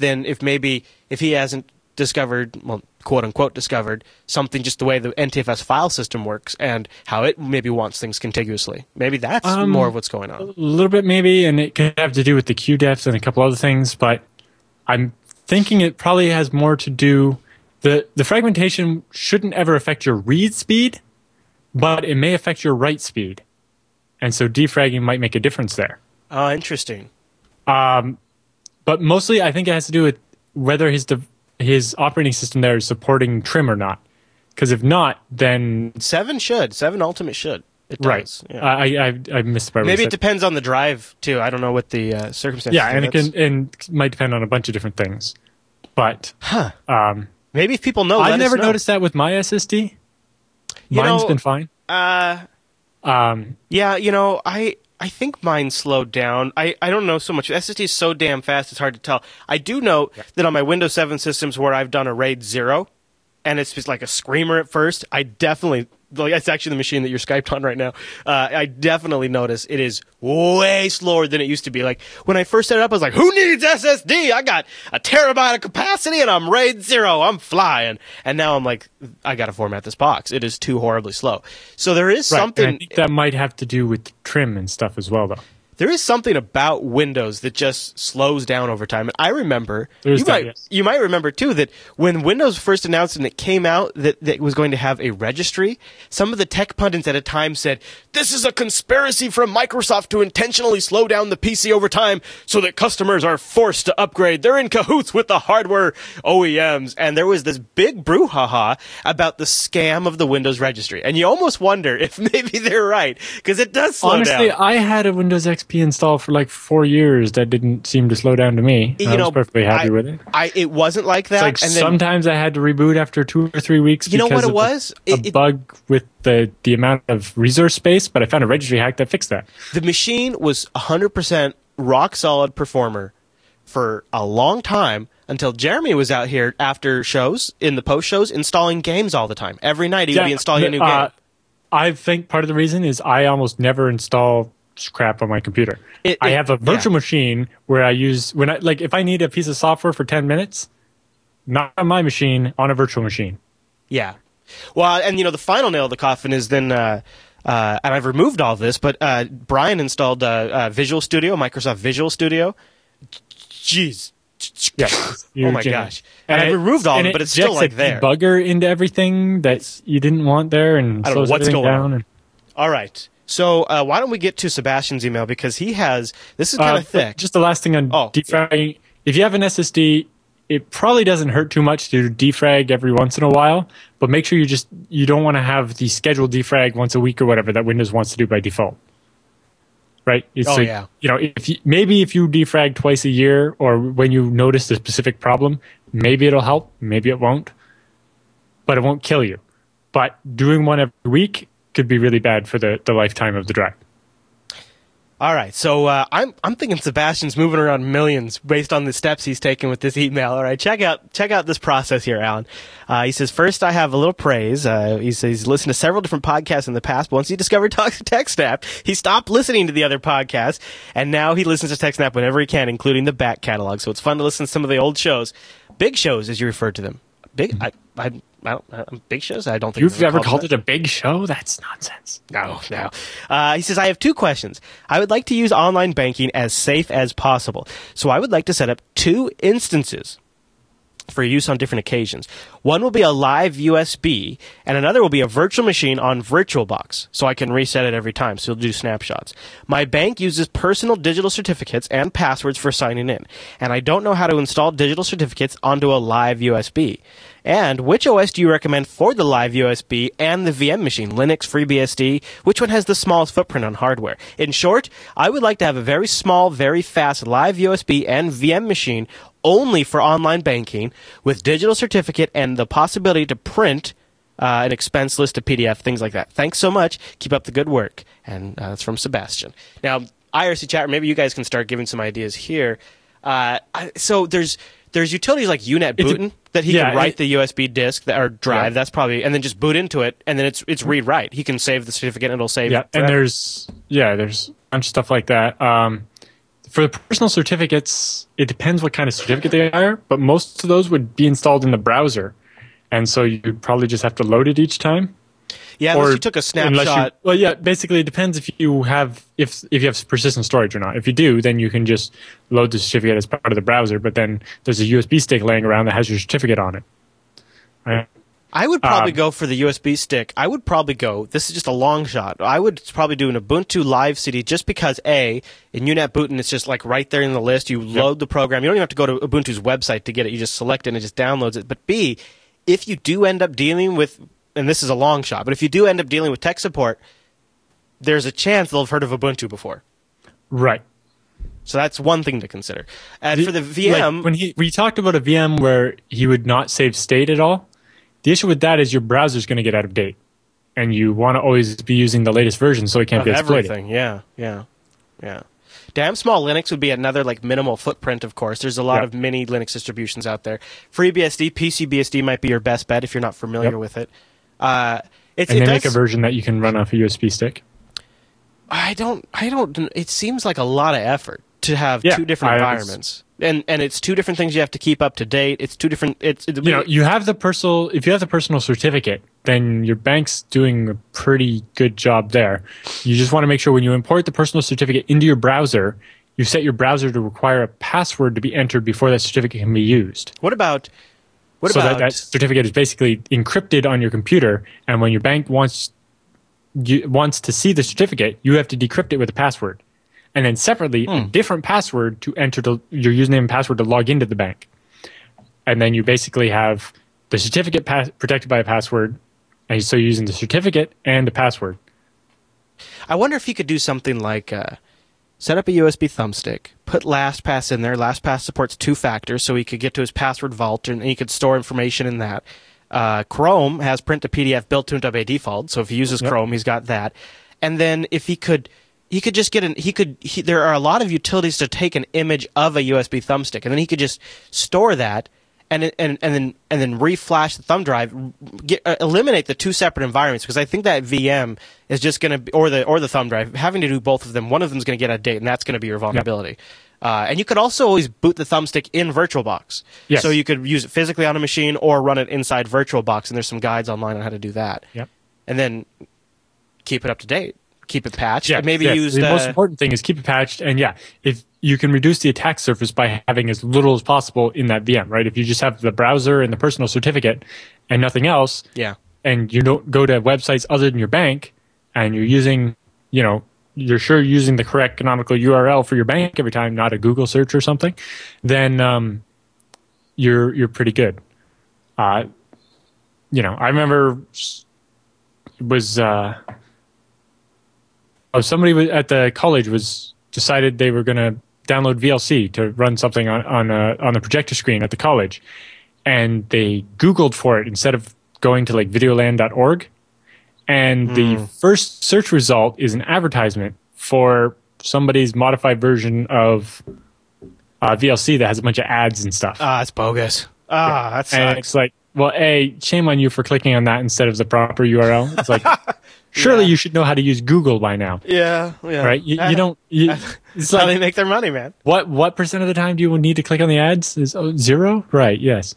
he hasn't discovered, quote unquote discovered, something just the way the NTFS file system works and how it maybe wants things contiguously. Maybe that's more of what's going on. A little bit maybe, and it could have to do with the queue depth and a couple other things, but I'm thinking it probably has more to do, the fragmentation shouldn't ever affect your read speed, but it may affect your write speed. And so defragging might make a difference there. Oh, interesting. But mostly I think it has to do with whether his operating system there is supporting trim or not. Because if not, then 7 Ultimate should. It does. Right. Yeah. I missed the part. Maybe it depends on the drive too. I don't know what the circumstances. Yeah, and it might depend on a bunch of different things. But maybe if people know, I've never noticed that with my SSD. Mine's been fine. I think mine slowed down. I don't know so much. SSD is so damn fast, it's hard to tell. I do know that on my Windows 7 systems where I've done a RAID 0, and it's just like a screamer at first, I definitely, it's actually the machine that you're Skyped on right now, I definitely notice it is way slower than it used to be. Like, when I first set it up, I was like, who needs SSD? I got a terabyte of capacity and I'm RAID 0. I'm flying. And now I'm like, I got to format this box. It is too horribly slow. So there is something. And I think that might have to do with trim and stuff as well, though. There is something about Windows that just slows down over time. And I remember, you might remember too, that when Windows first announced and it came out that it was going to have a registry, some of the tech pundits at a time said, this is a conspiracy from Microsoft to intentionally slow down the PC over time so that customers are forced to upgrade. They're in cahoots with the hardware OEMs. And there was this big brouhaha about the scam of the Windows registry. And you almost wonder if maybe they're right, because it does slow down. Honestly, I had a Windows XP installed for like 4 years that didn't seem to slow down to me. I was perfectly happy with it. It wasn't like that. It's like sometimes I had to reboot after 2 or 3 weeks because of a bug with the amount of resource space, but I found a registry hack that fixed that. The machine was 100% rock solid performer for a long time until Jeremy was out here after shows, in the post shows, installing games all the time. Every night he would be installing a new game. I think part of the reason is I almost never install crap on my computer. I have a virtual machine where I use if I need a piece of software for 10 minutes, not on my machine, on a virtual machine. Yeah. Well, and the final nail of the coffin is then and I've removed all this, but Brian installed Visual Studio, Microsoft Visual Studio. Jeez. Yes. Oh my gosh. And I removed all of it, but it's still like there. Debugger into everything that you didn't want there and I don't know what's going on. All right. So why don't we get to Sebastian's email, because he has, this is kind of thick. Just the last thing on defragging. If you have an SSD, it probably doesn't hurt too much to defrag every once in a while, but make sure you don't want to have the scheduled defrag once a week or whatever that Windows wants to do by default. Right? If you defrag twice a year or when you notice a specific problem, maybe it'll help, maybe it won't, but it won't kill you. But doing one every week could be really bad for the lifetime of the drive. All right, so I'm thinking Sebastian's moving around millions based on the steps he's taken with this email. All right, check out this process here, Alan. He says, first I have a little praise. He says he's listened to several different podcasts in the past, but once he discovered TechSnap, he stopped listening to the other podcasts, and now he listens to TechSnap whenever he can, including the back catalog. So it's fun to listen to some of the old shows, big shows as you referred to them. Big, big shows. I don't think you've ever called it a big show. That's nonsense. No. He says, I have two questions. I would like to use online banking as safe as possible, so I would like to set up 2 instances for use on different occasions. One will be a live USB, and another will be a virtual machine on VirtualBox, so I can reset it every time, so it'll do snapshots. My bank uses personal digital certificates and passwords for signing in, and I don't know how to install digital certificates onto a live USB. And which OS do you recommend for the live USB and the VM machine? Linux, FreeBSD? Which one has the smallest footprint on hardware? In short, I would like to have a very small, very fast live USB and VM machine only for online banking with digital certificate and the possibility to print an expense list, a PDF, things like that. Thanks so much. Keep up the good work. And that's from Sebastian. Now, IRC chat, maybe you guys can start giving some ideas here. So there's utilities like UNet Bootin that he can write the USB disk or drive. That's probably, and then just boot into it, and then it's read write. He can save the certificate, and it'll save. Yeah, and there's a bunch of stuff like that. For the personal certificates, it depends what kind of certificate they are, but most of those would be installed in the browser, and so you'd probably just have to load it each time. Yeah, unless you took a snapshot. Basically it depends if you have persistent storage or not. If you do, then you can just load the certificate as part of the browser, but then there's a USB stick laying around that has your certificate on it. Right? I would probably go for the USB stick. This is just a long shot. I would probably do an Ubuntu Live CD just because, A, in UNet Bootin, it's just like right there in the list. You load the program. You don't even have to go to Ubuntu's website to get it. You just select it and it just downloads it. But B, if you do end up dealing with, and this is a long shot, but if you do end up dealing with tech support, there's a chance they'll have heard of Ubuntu before. Right. So that's one thing to consider. And for the VM... When we talked about a VM where he would not save state at all, the issue with that is your browser's going to get out of date. And you want to always be using the latest version so it can't be exploited. Everything, yeah. Damn small Linux would be another minimal footprint, of course. There's a lot of mini Linux distributions out there. FreeBSD, PCBSD might be your best bet if you're not familiar with it. Make a version that you can run off a USB stick. I don't. It seems like a lot of effort to have 2 different environments, and it's 2 different things you have to keep up to date. It's 2 different. You have the personal. If you have the personal certificate, then your bank's doing a pretty good job there. You just want to make sure when you import the personal certificate into your browser, you set your browser to require a password to be entered before that certificate can be used. What about that certificate is basically encrypted on your computer, and when your bank wants to see the certificate, you have to decrypt it with a password, and then separately a different password to enter your username and password to log into the bank. And then you basically have the certificate protected by a password, and so you're using the certificate and the password. I wonder if you could do something like set up a USB thumbstick, put LastPass in there. LastPass supports 2 factors, so he could get to his password vault, and he could store information in that. Chrome has print to PDF built into by default, so if he uses Chrome, he's got that. And then if he could just get there are a lot of utilities to take an image of a USB thumbstick, and then he could just store that and then reflash the thumb drive, eliminate the 2 separate environments, because I think that VM is just going to, or the thumb drive, having to do both of them, one of them is going to get out of date, and that's going to be your vulnerability. And you could also always boot the thumbstick in VirtualBox. Yes. So you could use it physically on a machine or run it inside VirtualBox, and there's some guides online on how to do that. Yep. And then keep it up to date. Keep it patched. Yeah, and maybe use the most important thing is keep it patched, and if you can reduce the attack surface by having as little as possible in that VM, right? If you just have the browser and the personal certificate and nothing else, and you don't go to websites other than your bank, and you're using, you're sure using the correct canonical URL for your bank every time, not a Google search or something, then you're pretty good. I remember it was somebody at the college decided they were going to download VLC to run something on the projector screen at the college, and they Googled for it instead of going to videoland.org. And the first search result is an advertisement for somebody's modified version of VLC that has a bunch of ads and stuff. It's bogus. That sucks. And it's like, well, shame on you for clicking on that instead of the proper URL. It's like, surely you should know how to use Google by now. Yeah. Right? You don't. It's how like, they make their money, man. What percent of the time do you need to click on the ads? Is 0? Right? Yes.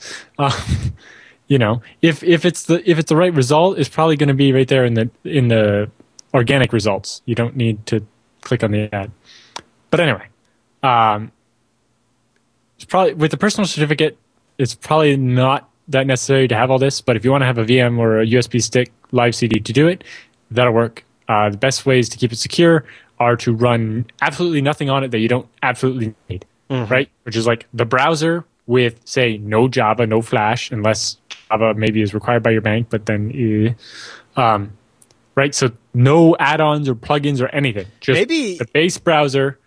If it's the right result, it's probably going to be right there in the organic results. You don't need to click on the ad. But anyway, it's probably with the personal certificate. It's probably not that necessary to have all this. But if you want to have a VM or a USB stick live CD to do it, that'll work. The best ways to keep it secure are to run absolutely nothing on it that you don't absolutely need, right? Which is like the browser with, say, no Java, no Flash, unless Java maybe is required by your bank, but then, right? So no add-ons or plugins or anything. Just the base browser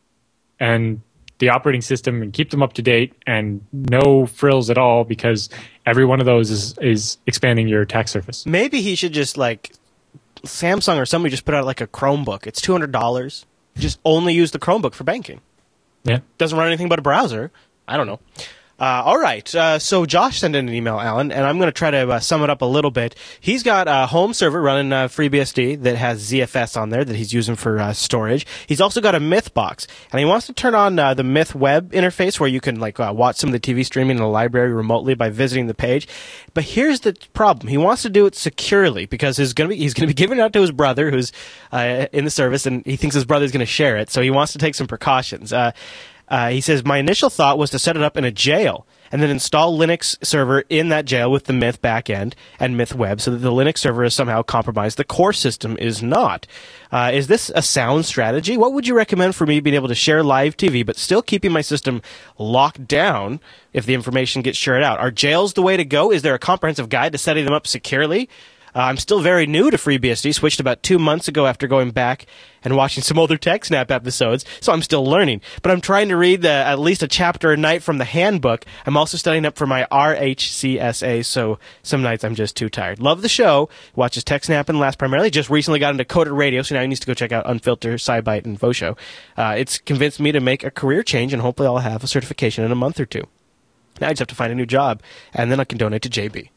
and the operating system, and keep them up to date, and no frills at all, because every one of those is expanding your attack surface. Maybe he should just Samsung or somebody just put out like a Chromebook. It's $200. Just only use the Chromebook for banking. Yeah. Doesn't run anything but a browser. I don't know. All right. So Josh sent in an email, Alan, and I'm going to try to sum it up a little bit. He's got a home server running FreeBSD that has ZFS on there that he's using for storage. He's also got a Myth box, and he wants to turn on the Myth web interface where you can watch some of the TV streaming in the library remotely by visiting the page. But here's the problem: he wants to do it securely because he's going to be giving it out to his brother who's in the service, and he thinks his brother's going to share it. So he wants to take some precautions. He says, my initial thought was to set it up in a jail and then install Linux server in that jail with the Myth backend and Myth web so that the Linux server is somehow compromised. The core system is not. Is this a sound strategy? What would you recommend for me being able to share live TV but still keeping my system locked down if the information gets shared out? Are jails the way to go? Is there a comprehensive guide to setting them up securely? I'm still very new to FreeBSD, switched about 2 months ago after going back and watching some older TechSnap episodes, so I'm still learning. But I'm trying to read at least a chapter a night from the handbook. I'm also studying up for my RHCSA, so some nights I'm just too tired. Love the show. Watches TechSnap and Last primarily. Just recently got into Coded Radio, so now he needs to go check out Unfilter, SciByte, and VoShow. It's convinced me to make a career change, and hopefully I'll have a certification in a month or two. Now I just have to find a new job, and then I can donate to JB.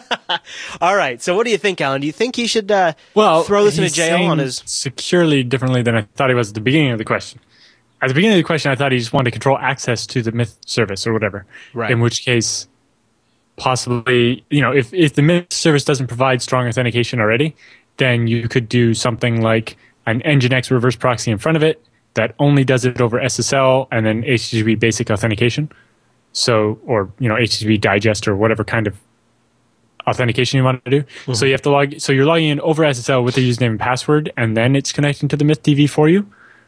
All right. So what do you think, Alan? Do you think he should throw this in a jail on his... securely differently than I thought he was at the beginning of the question. At the beginning of the question, I thought he just wanted to control access to the Myth service or whatever. Right. In which case, possibly, if the Myth service doesn't provide strong authentication already, then you could do something like an Nginx reverse proxy in front of it that only does it over SSL and then HTTP basic authentication. So, or, HTTP digest or whatever kind of authentication you want to do. Mm-hmm. So you have to so you're logging in over SSL with the username and password, and then it's connecting to the Myth TV for you.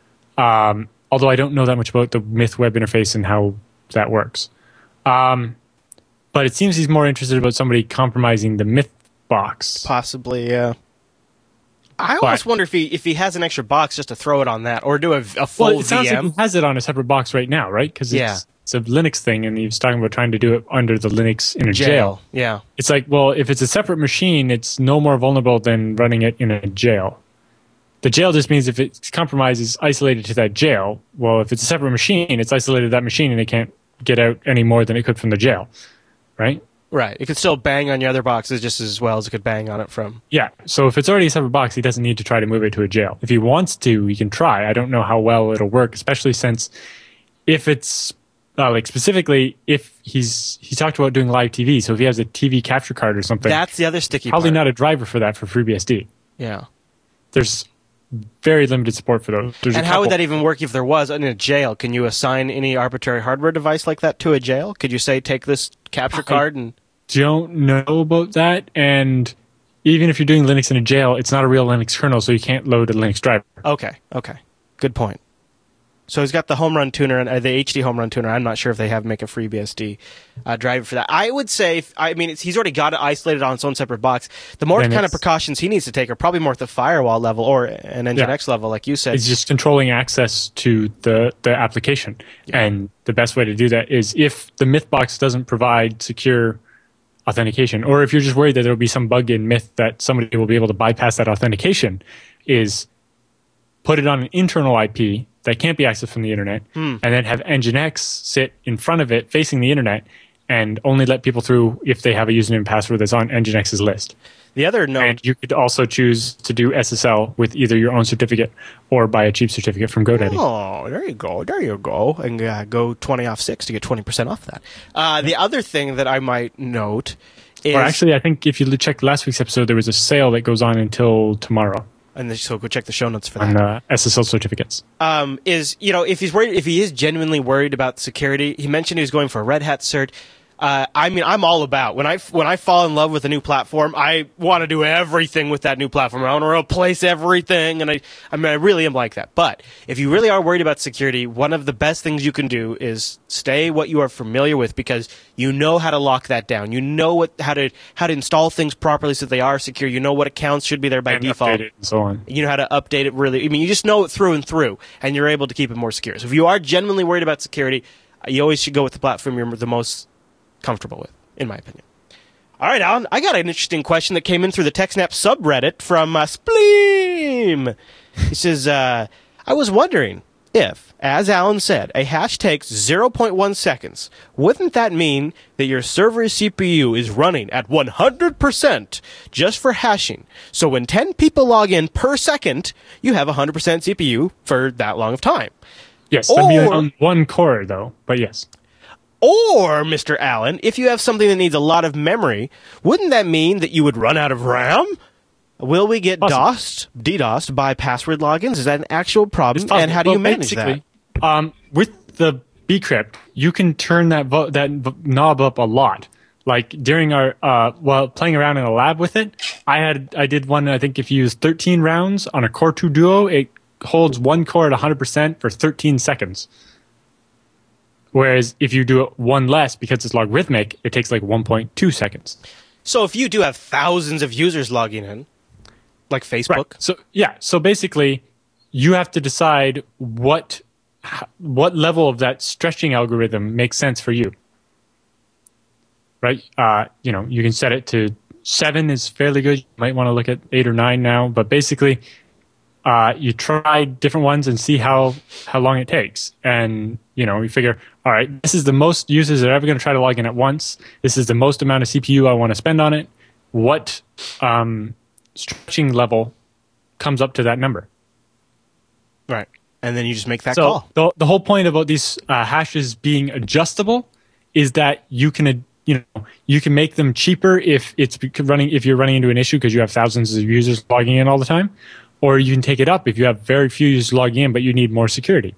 Although I don't know that much about the Myth web interface and how that works. But it seems he's more interested about somebody compromising the Myth box. Possibly, yeah. I almost wonder if he has an extra box just to throw it on that, or do a full VM. It sounds like he has it on a separate box right now, right? Because it's a Linux thing, and he was talking about trying to do it under the Linux in a jail. Yeah. It's like, well, if it's a separate machine, it's no more vulnerable than running it in a jail. The jail just means if it's compromised, it's isolated to that jail. Well, if it's a separate machine, it's isolated to that machine, and it can't get out any more than it could from the jail, right? Right. It could still bang on your other boxes just as well as it could bang on it from... Yeah. So if it's already a separate box, he doesn't need to try to move it to a jail. If he wants to, he can try. I don't know how well it'll work, especially since if it's... specifically, if he talked about doing live TV, so if he has a TV capture card or something... That's the other sticky probably part. Not a driver for that for FreeBSD. Yeah. There's very limited support for those. And how would that even work if there was in a jail? Can you assign any arbitrary hardware device like that to a jail? Could you say, take this capture card and... don't know about that, and even if you're doing Linux in a jail, it's not a real Linux kernel, so you can't load a Linux driver. Okay. Good point. So he's got the home run tuner and the HD home run tuner. I'm not sure if they make a FreeBSD driver for that. I would say, he's already got it isolated on its own separate box. The more kind of precautions he needs to take are probably more at the firewall level or an Nginx level, like you said. It's just controlling access to the application. Yeah. And the best way to do that is if the Myth box doesn't provide secure authentication, or if you're just worried that there will be some bug in Myth that somebody will be able to bypass that authentication, is put it on an internal IP that can't be accessed from the internet, and then have Nginx sit in front of it facing the internet and only let people through if they have a username and password that's on Nginx's list. The other note... And you could also choose to do SSL with either your own certificate or buy a cheap certificate from GoDaddy. Oh, there you go. There you go. And go 20 off 6 to get 20% off that. The other thing that I might note is... Or actually, I think if you check last week's episode, there was a sale that goes on until tomorrow. And so go check the show notes for that. On SSL certificates. If he's worried, if he is genuinely worried about security, he mentioned he was going for a Red Hat cert. I mean, I'm all about when I fall in love with a new platform, I want to do everything with that new platform. I want to replace everything, and I really am like that. But if you really are worried about security, one of the best things you can do is stay what you are familiar with, because you know how to lock that down. You know how to install things properly so that they are secure. You know what accounts should be there by default, update it and so on. You know how to update it. Really, I mean, you just know it through and through, and you're able to keep it more secure. So if you are genuinely worried about security, you always should go with the platform you're the most comfortable with, in my opinion. All right, Alan, I got an interesting question that came in through the TechSnap subreddit from Spleem. He says, I was wondering if, as Alan said, a hash takes 0.1 seconds, wouldn't that mean that your server's CPU is running at 100% just for hashing? So when 10 people log in per second, you have 100% CPU for that long of time. Yes, that'd be on one core, though, but yes. Or, Mr. Allen, if you have something that needs a lot of memory, wouldn't that mean that you would run out of RAM? Will we get DDoSed by password logins? Is that an actual problem? And how do you manage that? With the bcrypt, you can turn that knob up a lot. Like during our while playing around in a lab with it, I did one. I think if you use 13 rounds on a Core 2 Duo, it holds one core at 100% for 13 seconds. Whereas if you do it one less, because it's logarithmic, it takes like 1.2 seconds. So if you do have thousands of users logging in, like Facebook. Right. So basically, you have to decide what level of that stretching algorithm makes sense for you. Right? You can set it to 7 is fairly good. You might want to look at 8 or 9 now, but basically, you try different ones and see how long it takes. And, you figure, all right, this is the most users that are ever going to try to log in at once. This is the most amount of CPU I want to spend on it. What stretching level comes up to that number? Right. And then you just make that call. So the whole point about these hashes being adjustable is that you can make them cheaper if you're running into an issue because you have thousands of users logging in all the time. Or you can take it up if you have very few users logging in, but you need more security.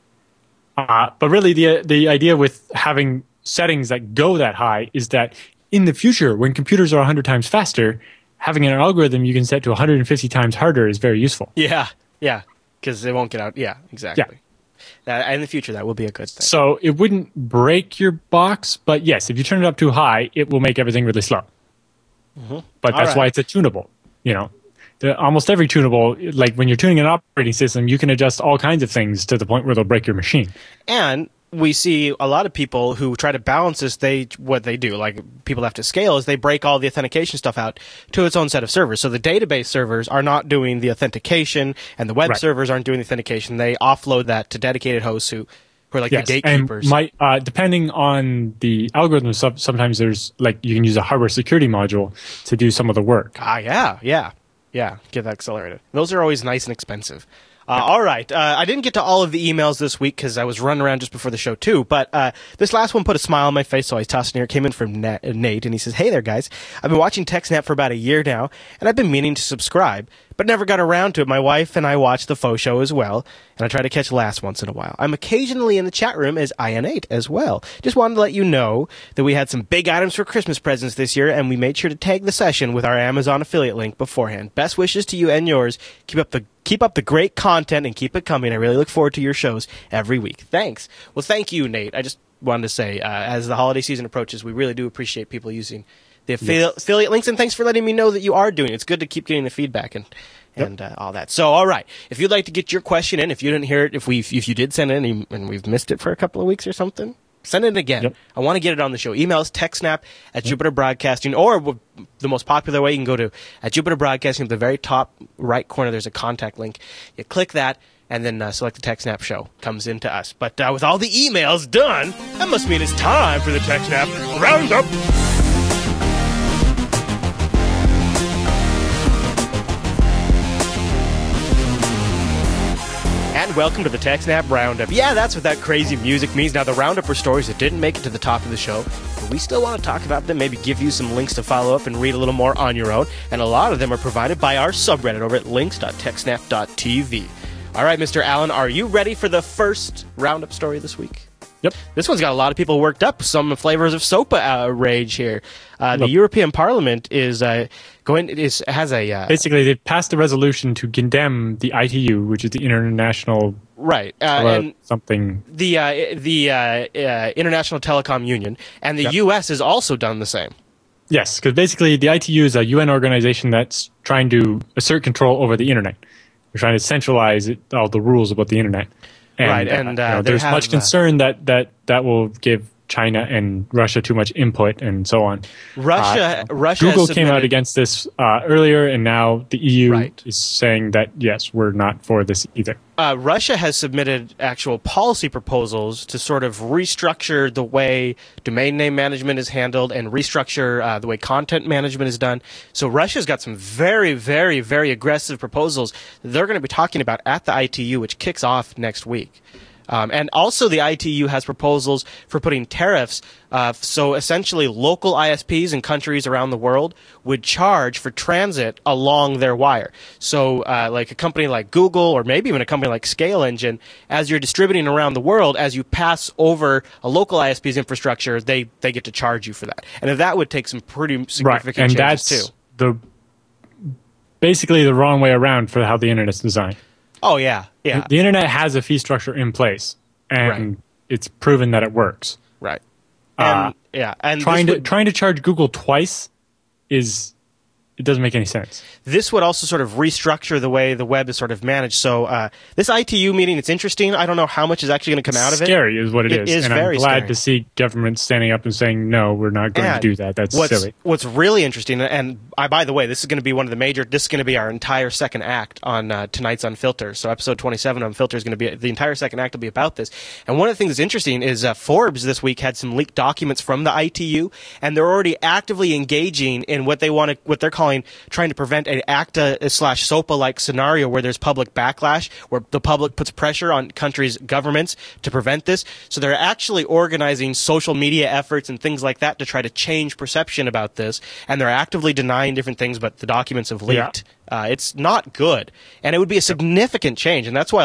But really, the idea with having settings that go that high is that in the future, when computers are 100 times faster, having an algorithm you can set to 150 times harder is very useful. Yeah, because it won't get out. Yeah, exactly. Yeah. In the future, that will be a good thing. So it wouldn't break your box, but yes, if you turn it up too high, it will make everything really slow. Mm-hmm. But that's why it's a tunable, Almost every tunable, like when you're tuning an operating system, you can adjust all kinds of things to the point where they'll break your machine. And we see a lot of people who try to balance this, what they do, like people have to scale, is they break all the authentication stuff out to its own set of servers. So the database servers are not doing the authentication, and the web servers aren't doing the authentication. They offload that to dedicated hosts who are like the gatekeepers. And depending on the algorithm, sometimes there's you can use a hardware security module to do some of the work. Yeah, get that accelerated. Those are always nice and expensive. All right. I didn't get to all of the emails this week because I was running around just before the show, too. But this last one put a smile on my face, so I tossed it here. It came in from Nate, and he says, "Hey there, guys. I've been watching TechSnap for about a year now, and I've been meaning to subscribe, but never got around to it. My wife and I watch the faux show as well, and I try to catch laughs once in a while. I'm occasionally in the chat room as IN8 as well. Just wanted to let you know that we had some big items for Christmas presents this year, and we made sure to tag the session with our Amazon affiliate link beforehand. Best wishes to you and yours. Keep up the great content and keep it coming. I really look forward to your shows every week. Thanks." Well, thank you, Nate. I just wanted to say, as the holiday season approaches, we really do appreciate people using the affiliate links, and thanks for letting me know that you are doing it. It's good to keep getting the feedback and all that. So, all right. If you'd like to get your question in, if you didn't hear it, if you did send it in and we've missed it for a couple of weeks or something, Send it again. Yep. I want to get it on the show. Email us, TechSnap at Jupiter Broadcasting, or the most popular way, you can go to at Jupiter Broadcasting. At the very top right corner, there's a contact link. You click that, and then select the TechSnap show. Comes into us. But with all the emails done, that must mean it's time for the TechSnap Roundup. And welcome to the TechSnap Roundup. Yeah, that's what that crazy music means. Now, the Roundup are stories that didn't make it to the top of the show, but we still want to talk about them, maybe give you some links to follow up and read a little more on your own. And a lot of them are provided by our subreddit over at links.techsnap.tv. All right, Mr. Allen, are you ready for the first Roundup story this week? Yep. This one's got a lot of people worked up. Some flavors of SOPA rage here. The European Parliament is has a basically they've passed a resolution to condemn the ITU, which is the International and something the International Telecom Union, and the U.S. has also done the same. Yes, because basically the ITU is a UN organization that's trying to assert control over the internet. They're trying to centralize all the rules about the internet. And, there's much concern that will give China and Russia too much input and so on. Russia Google came out against this earlier, and now the EU is saying that, yes, we're not for this either. Russia has submitted actual policy proposals to sort of restructure the way domain name management is handled and restructure the way content management is done. So Russia's got some very, very, very aggressive proposals that they're going to be talking about at the ITU, which kicks off next week. And also the ITU has proposals for putting tariffs. So essentially local ISPs in countries around the world would charge for transit along their wire. So like a company like Google, or maybe even a company like Scale Engine, as you're distributing around the world, as you pass over a local ISP's infrastructure, they get to charge you for that. And that would take some pretty significant changes too. And that's basically the wrong way around for how the internet's designed. Oh, yeah. Yeah. The internet has a fee structure in place, and it's proven that it works. Right. And trying to charge Google twice it doesn't make any sense. This would also sort of restructure the way the web is sort of managed. So this ITU meeting, it's interesting. I don't know how much is actually going to come out of it. Scary is what it is. It is and very I'm glad scary to see governments standing up and saying, no, we're not going to do that. That's silly. What's really interesting, and by the way, this is going to be this is going to be our entire second act on tonight's Unfiltered. So episode 27 on Unfiltered is going to be, the entire second act will be about this. And one of the things that's interesting is Forbes this week had some leaked documents from the ITU, and they're already actively engaging in what they're calling trying to prevent an ACTA/SOPA-like scenario where there's public backlash, where the public puts pressure on countries' governments to prevent this. So they're actually organizing social media efforts and things like that to try to change perception about this, and they're actively denying different things, but the documents have leaked. Yeah. It's not good, and it would be a significant change, and that's why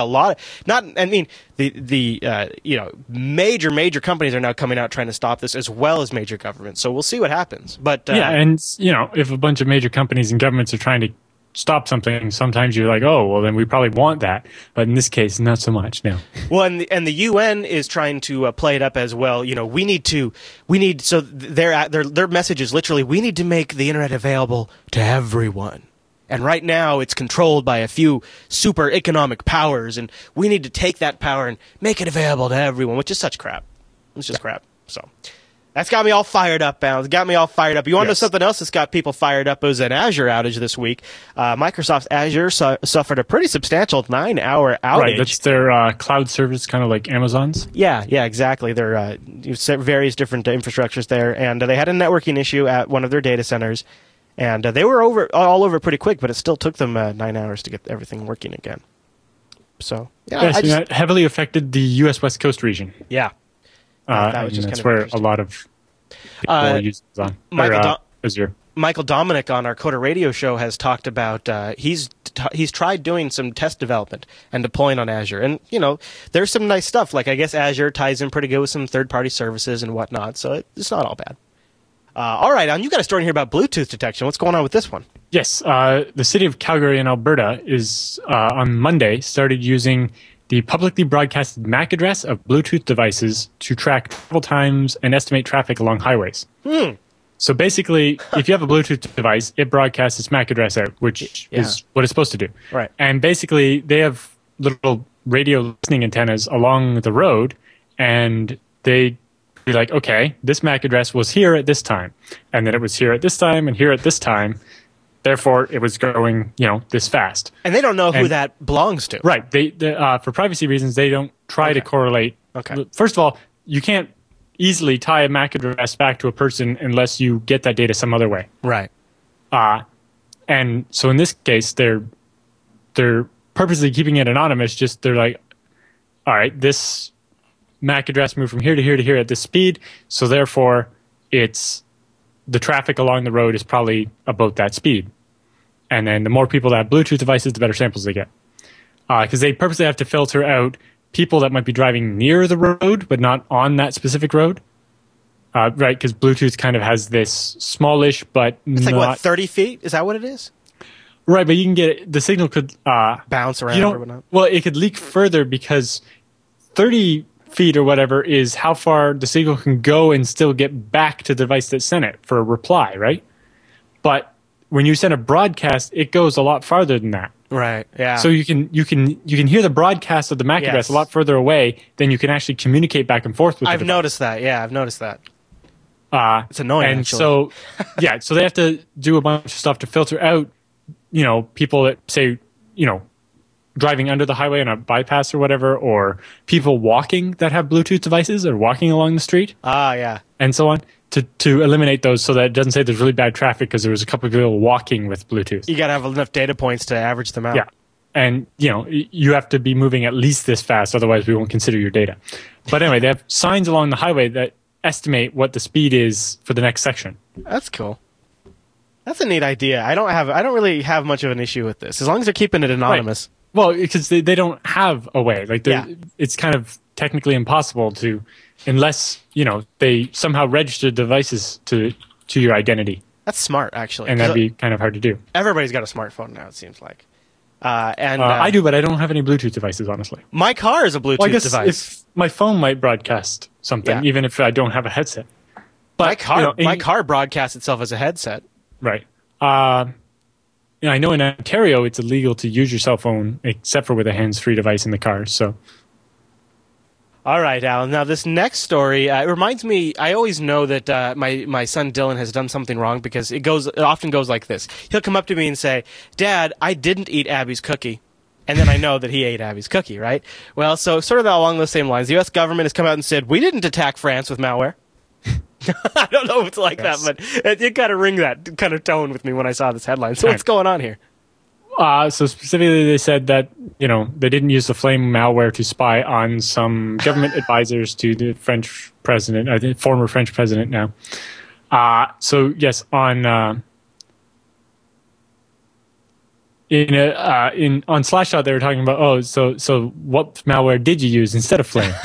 major companies are now coming out trying to stop this, as well as major governments. So we'll see what happens. But and if a bunch of major companies and governments are trying to stop something, sometimes you're like, oh, well, then we probably want that. But in this case, not so much. No. Well, and the UN is trying to play it up as well. So their message is literally, we need to make the internet available to everyone. And right now, it's controlled by a few super economic powers, and we need to take that power and make it available to everyone, which is such crap. It's just crap. So that's got me all fired up, Bounds. Got me all fired up. You want to know something else that's got people fired up? It was an Azure outage this week. Microsoft Azure suffered a pretty substantial 9-hour outage. Right, that's their cloud service, kind of like Amazon's. Yeah, exactly. There various different infrastructures there, and they had a networking issue at one of their data centers. And they were all over pretty quick, but it still took them 9 hours to get everything working again. So, that heavily affected the U.S. West Coast region. Yeah. That was just that's where a lot of people use Azure. Michael Dominic on our Coda Radio show has talked about he's tried doing some test development and deploying on Azure. And, there's some nice stuff. Like, I guess Azure ties in pretty good with some third-party services and whatnot, so it's not all bad. All right, you got a story here about Bluetooth detection. What's going on with this one? Yes, the city of Calgary in Alberta is on Monday started using the publicly broadcasted MAC address of Bluetooth devices to track travel times and estimate traffic along highways. So basically, if you have a Bluetooth device, it broadcasts its MAC address out, which is what it's supposed to do. Right. And basically, they have little radio listening antennas along the road, and they be like, okay, this MAC address was here at this time, and then it was here at this time and here at this time. Therefore, it was going, this fast. And they don't know who that belongs to. Right. They for privacy reasons, they don't try to correlate. Okay. First of all, you can't easily tie a MAC address back to a person unless you get that data some other way. Right. And so in this case, they're purposely keeping it anonymous. Just they're like, all right, this MAC address moved from here to here to here at this speed, so therefore the traffic along the road is probably about that speed. And then the more people that have Bluetooth devices, the better samples they get. Because they purposely have to filter out people that might be driving near the road, but not on that specific road. Right, because Bluetooth kind of has this smallish, but it's like, what, 30 feet? Is that what it is? Right, but you can get the signal could bounce around or whatnot. Well, it could leak further because 30 feet or whatever is how far the signal can go and still get back to the device that sent it for a reply, right? But when you send a broadcast, it goes a lot farther than that. Right. Yeah. So you can hear the broadcast of the MAC address a lot further away than you can actually communicate back and forth with. I've noticed that. Yeah, I've noticed that. It's annoying. And actually. so, so they have to do a bunch of stuff to filter out, people that say, driving under the highway on a bypass or whatever, or people walking that have Bluetooth devices or walking along the street. Yeah. And so on, to eliminate those so that it doesn't say there's really bad traffic because there was a couple of people walking with Bluetooth. You got to have enough data points to average them out. Yeah. And, you have to be moving at least this fast, otherwise we won't consider your data. But anyway, they have signs along the highway that estimate what the speed is for the next section. That's cool. That's a neat idea. I don't really have much of an issue with this, as long as they're keeping it anonymous. Right. Well, because they don't have a way. Like, it's kind of technically impossible to, unless, they somehow register devices to your identity. That's smart, actually. And that'd be kind of hard to do. Everybody's got a smartphone now, it seems like. I do, but I don't have any Bluetooth devices, honestly. My car is a Bluetooth device. If my phone might broadcast something, even if I don't have a headset. But my car broadcasts itself as a headset. Right. I know in Ontario it's illegal to use your cell phone except for with a hands-free device in the car. So. All right, Alan. Now, this next story, it reminds me, I always know that my son Dylan has done something wrong because it often goes like this. He'll come up to me and say, Dad, I didn't eat Abby's cookie. And then I know that he ate Abby's cookie, right? Well, so sort of along those same lines, the U.S. government has come out and said, we didn't attack France with malware. I don't know if it's like that, but it kind of ring that kind of tone with me when I saw this headline. So what's going on here? So specifically, they said that they didn't use the Flame malware to spy on some government advisors to the French president, the former French president now. So yes, on on Slashdot they were talking about so what malware did you use instead of Flame?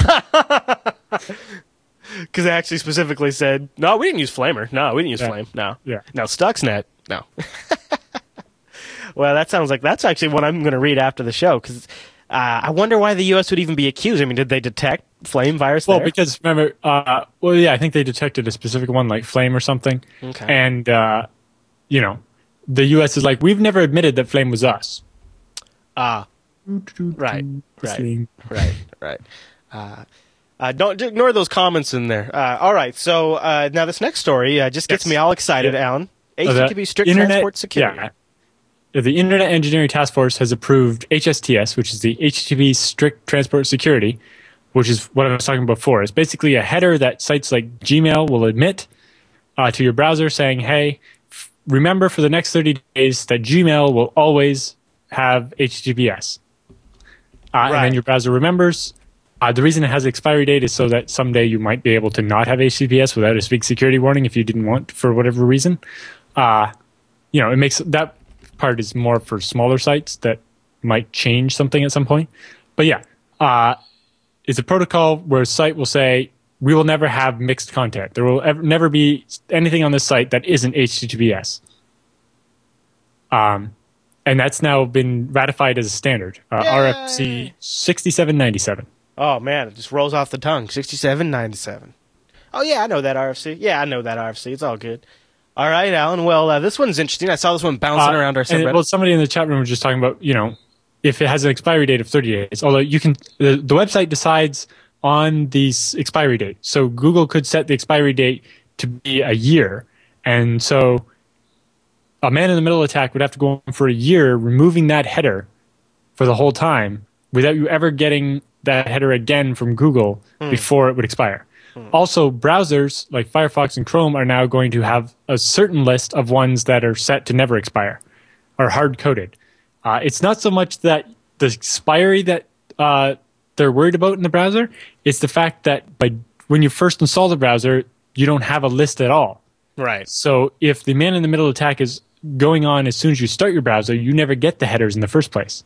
Because they actually specifically said, no, we didn't use Flamer. No, we didn't use Flame. No. Yeah. No, Stuxnet. No. Well, that sounds like that's actually what I'm going to read after the show, because I wonder why the U.S. would even be accused. I mean, did they detect Flame virus there? Well, because remember, I think they detected a specific one like Flame or something. Okay. And, the U.S. is like, we've never admitted that Flame was us. Right. Don't ignore those comments in there. All right, so now this next story just gets me all excited, Alan. HTTP Strict Transport Security. Yeah. The Internet Engineering Task Force has approved HSTS, which is the HTTP Strict Transport Security, which is what I was talking about before. It's basically a header that sites like Gmail will admit to your browser saying, hey, remember for the next 30 days that Gmail will always have HTTPS. And then your browser remembers. The reason it has an expiry date is so that someday you might be able to not have HTTPS without a big security warning if you didn't want for whatever reason. It makes that part is more for smaller sites that might change something at some point. But it's a protocol where a site will say, we will never have mixed content. There will never be anything on this site that isn't HTTPS. And that's now been ratified as a standard. RFC 6797. Oh, man, it just rolls off the tongue. 6797. Oh, yeah, I know that RFC. Yeah, I know that RFC. It's all good. All right, Alan. Well, this one's interesting. I saw this one bouncing around our subreddit. Well, somebody in the chat room was just talking about, if it has an expiry date of 30 days. Although the website decides on the expiry date. So Google could set the expiry date to be a year. And so a man-in-the-middle attack would have to go on for a year, removing that header for the whole time without you ever getting that header again from Google before it would expire. Also, browsers like Firefox and Chrome are now going to have a certain list of ones that are set to never expire, or hard-coded. It's not so much that the expiry that they're worried about in the browser, it's the fact that when you first install the browser, you don't have a list at all. Right. So if the man-in-the-middle attack is going on as soon as you start your browser, you never get the headers in the first place.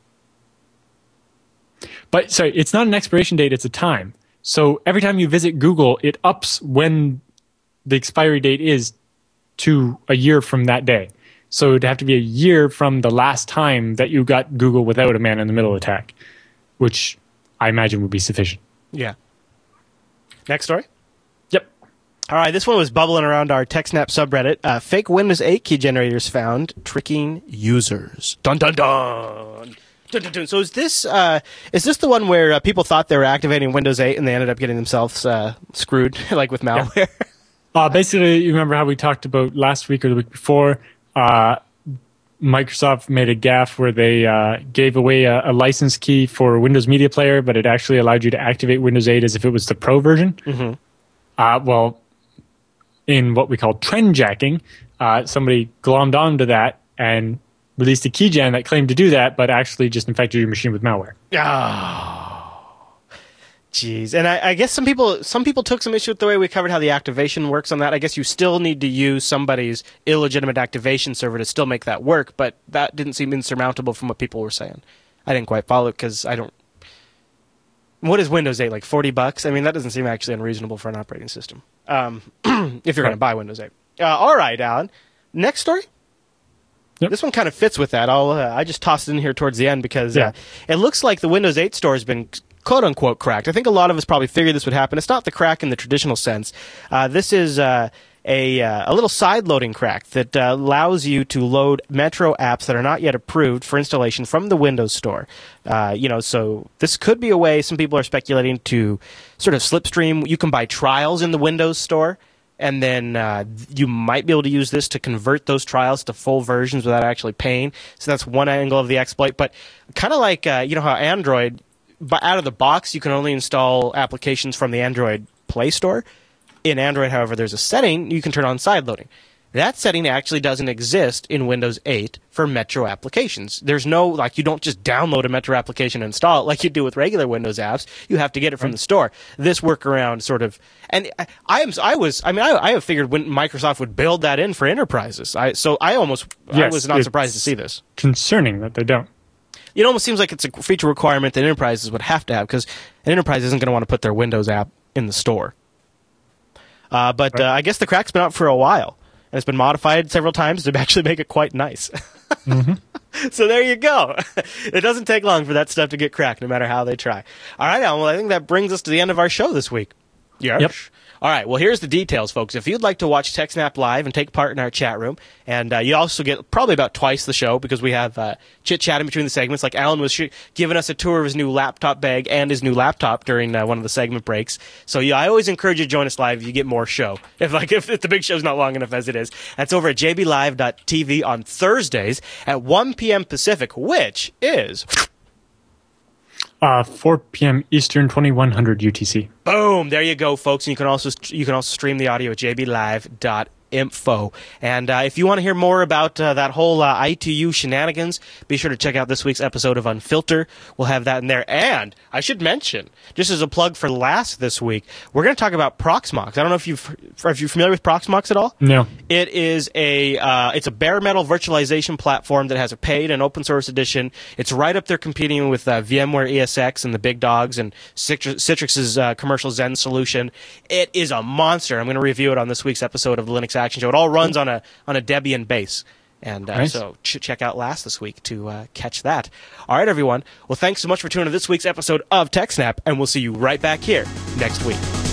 But sorry, it's not an expiration date, it's a time. So every time you visit Google, it ups when the expiry date is to a year from that day. So it'd have to be a year from the last time that you got Google without a man-in-the-middle attack, which I imagine would be sufficient. Yeah. Next story? Yep. All right, this one was bubbling around our TechSnap subreddit. Fake Windows 8 key generators found tricking users. Dun, dun, dun. Dun, dun, dun. So is this the one where people thought they were activating Windows 8 and they ended up getting themselves screwed, like with malware? Yeah. Basically, you remember how we talked about last week or the week before, Microsoft made a gaffe where they gave away a license key for Windows Media Player, but it actually allowed you to activate Windows 8 as if it was the Pro version. Mm-hmm. Well, in what we call trend jacking, somebody glommed onto that and released a keygen that claimed to do that, but actually just infected your machine with malware. Oh, jeez. And I guess some people took some issue with the way we covered how the activation works on that. I guess you still need to use somebody's illegitimate activation server to still make that work, but that didn't seem insurmountable from what people were saying. I didn't quite follow it because I don't... What is Windows 8, like $40? I mean, that doesn't seem actually unreasonable for an operating system. If you're going to buy Windows 8. All right, Alan. Next story? Yep. This one kind of fits with that. I just tossed it in here towards the end because it looks like the Windows 8 store has been quote-unquote cracked. I think a lot of us probably figured this would happen. It's not the crack in the traditional sense. This is a little side-loading crack that allows you to load Metro apps that are not yet approved for installation from the Windows Store. So this could be a way some people are speculating to sort of slipstream. You can buy trials in the Windows Store, and then you might be able to use this to convert those trials to full versions without actually paying. So that's one angle of the exploit. But kind of like, how Android, out of the box, you can only install applications from the Android Play Store. In Android, however, there's a setting you can turn on sideloading. That setting actually doesn't exist in Windows 8 for Metro applications. There's no, you don't just download a Metro application and install it like you do with regular Windows apps. You have to get it from the store. This workaround sort of, and I have figured when Microsoft would build that in for enterprises. I was not surprised to see this. Concerning that they don't. It almost seems like it's a feature requirement that enterprises would have to have, because an enterprise isn't going to want to put their Windows app in the store. But I guess the crack's been out for a while, and it's been modified several times to actually make it quite nice. Mm-hmm. So there you go. It doesn't take long for that stuff to get cracked, no matter how they try. All right, Alan, well, I think that brings us to the end of our show this week. Yes. Yep. All right, well, here's the details, folks. If you'd like to watch TechSnap Live and take part in our chat room, and you also get probably about twice the show because we have chit-chat in between the segments. Like Alan was giving us a tour of his new laptop bag and his new laptop during one of the segment breaks. So I always encourage you to join us live. You get more show. If the big show's not long enough as it is. That's over at jblive.tv on Thursdays at 1 p.m. Pacific, which is... 4 p.m. Eastern, 2100 UTC. Boom! There you go, folks. And you can also stream the audio at jblive.info. And if you want to hear more about that whole ITU shenanigans, be sure to check out this week's episode of Unfilter. We'll have that in there. And I should mention, just as a plug for last this week, we're going to talk about Proxmox. I don't know if you're familiar with Proxmox at all. No. It is it's a bare metal virtualization platform that has a paid and open source edition. It's right up there competing with VMware ESX and the big dogs and Citrix's commercial Zen solution. It is a monster. I'm going to review it on this week's episode of the Linux Action Show. It all runs on a Debian base. And nice. So check out last this week to catch that. All right, everyone. Well, thanks so much for tuning in to this week's episode of TechSnap, and we'll see you right back here next week.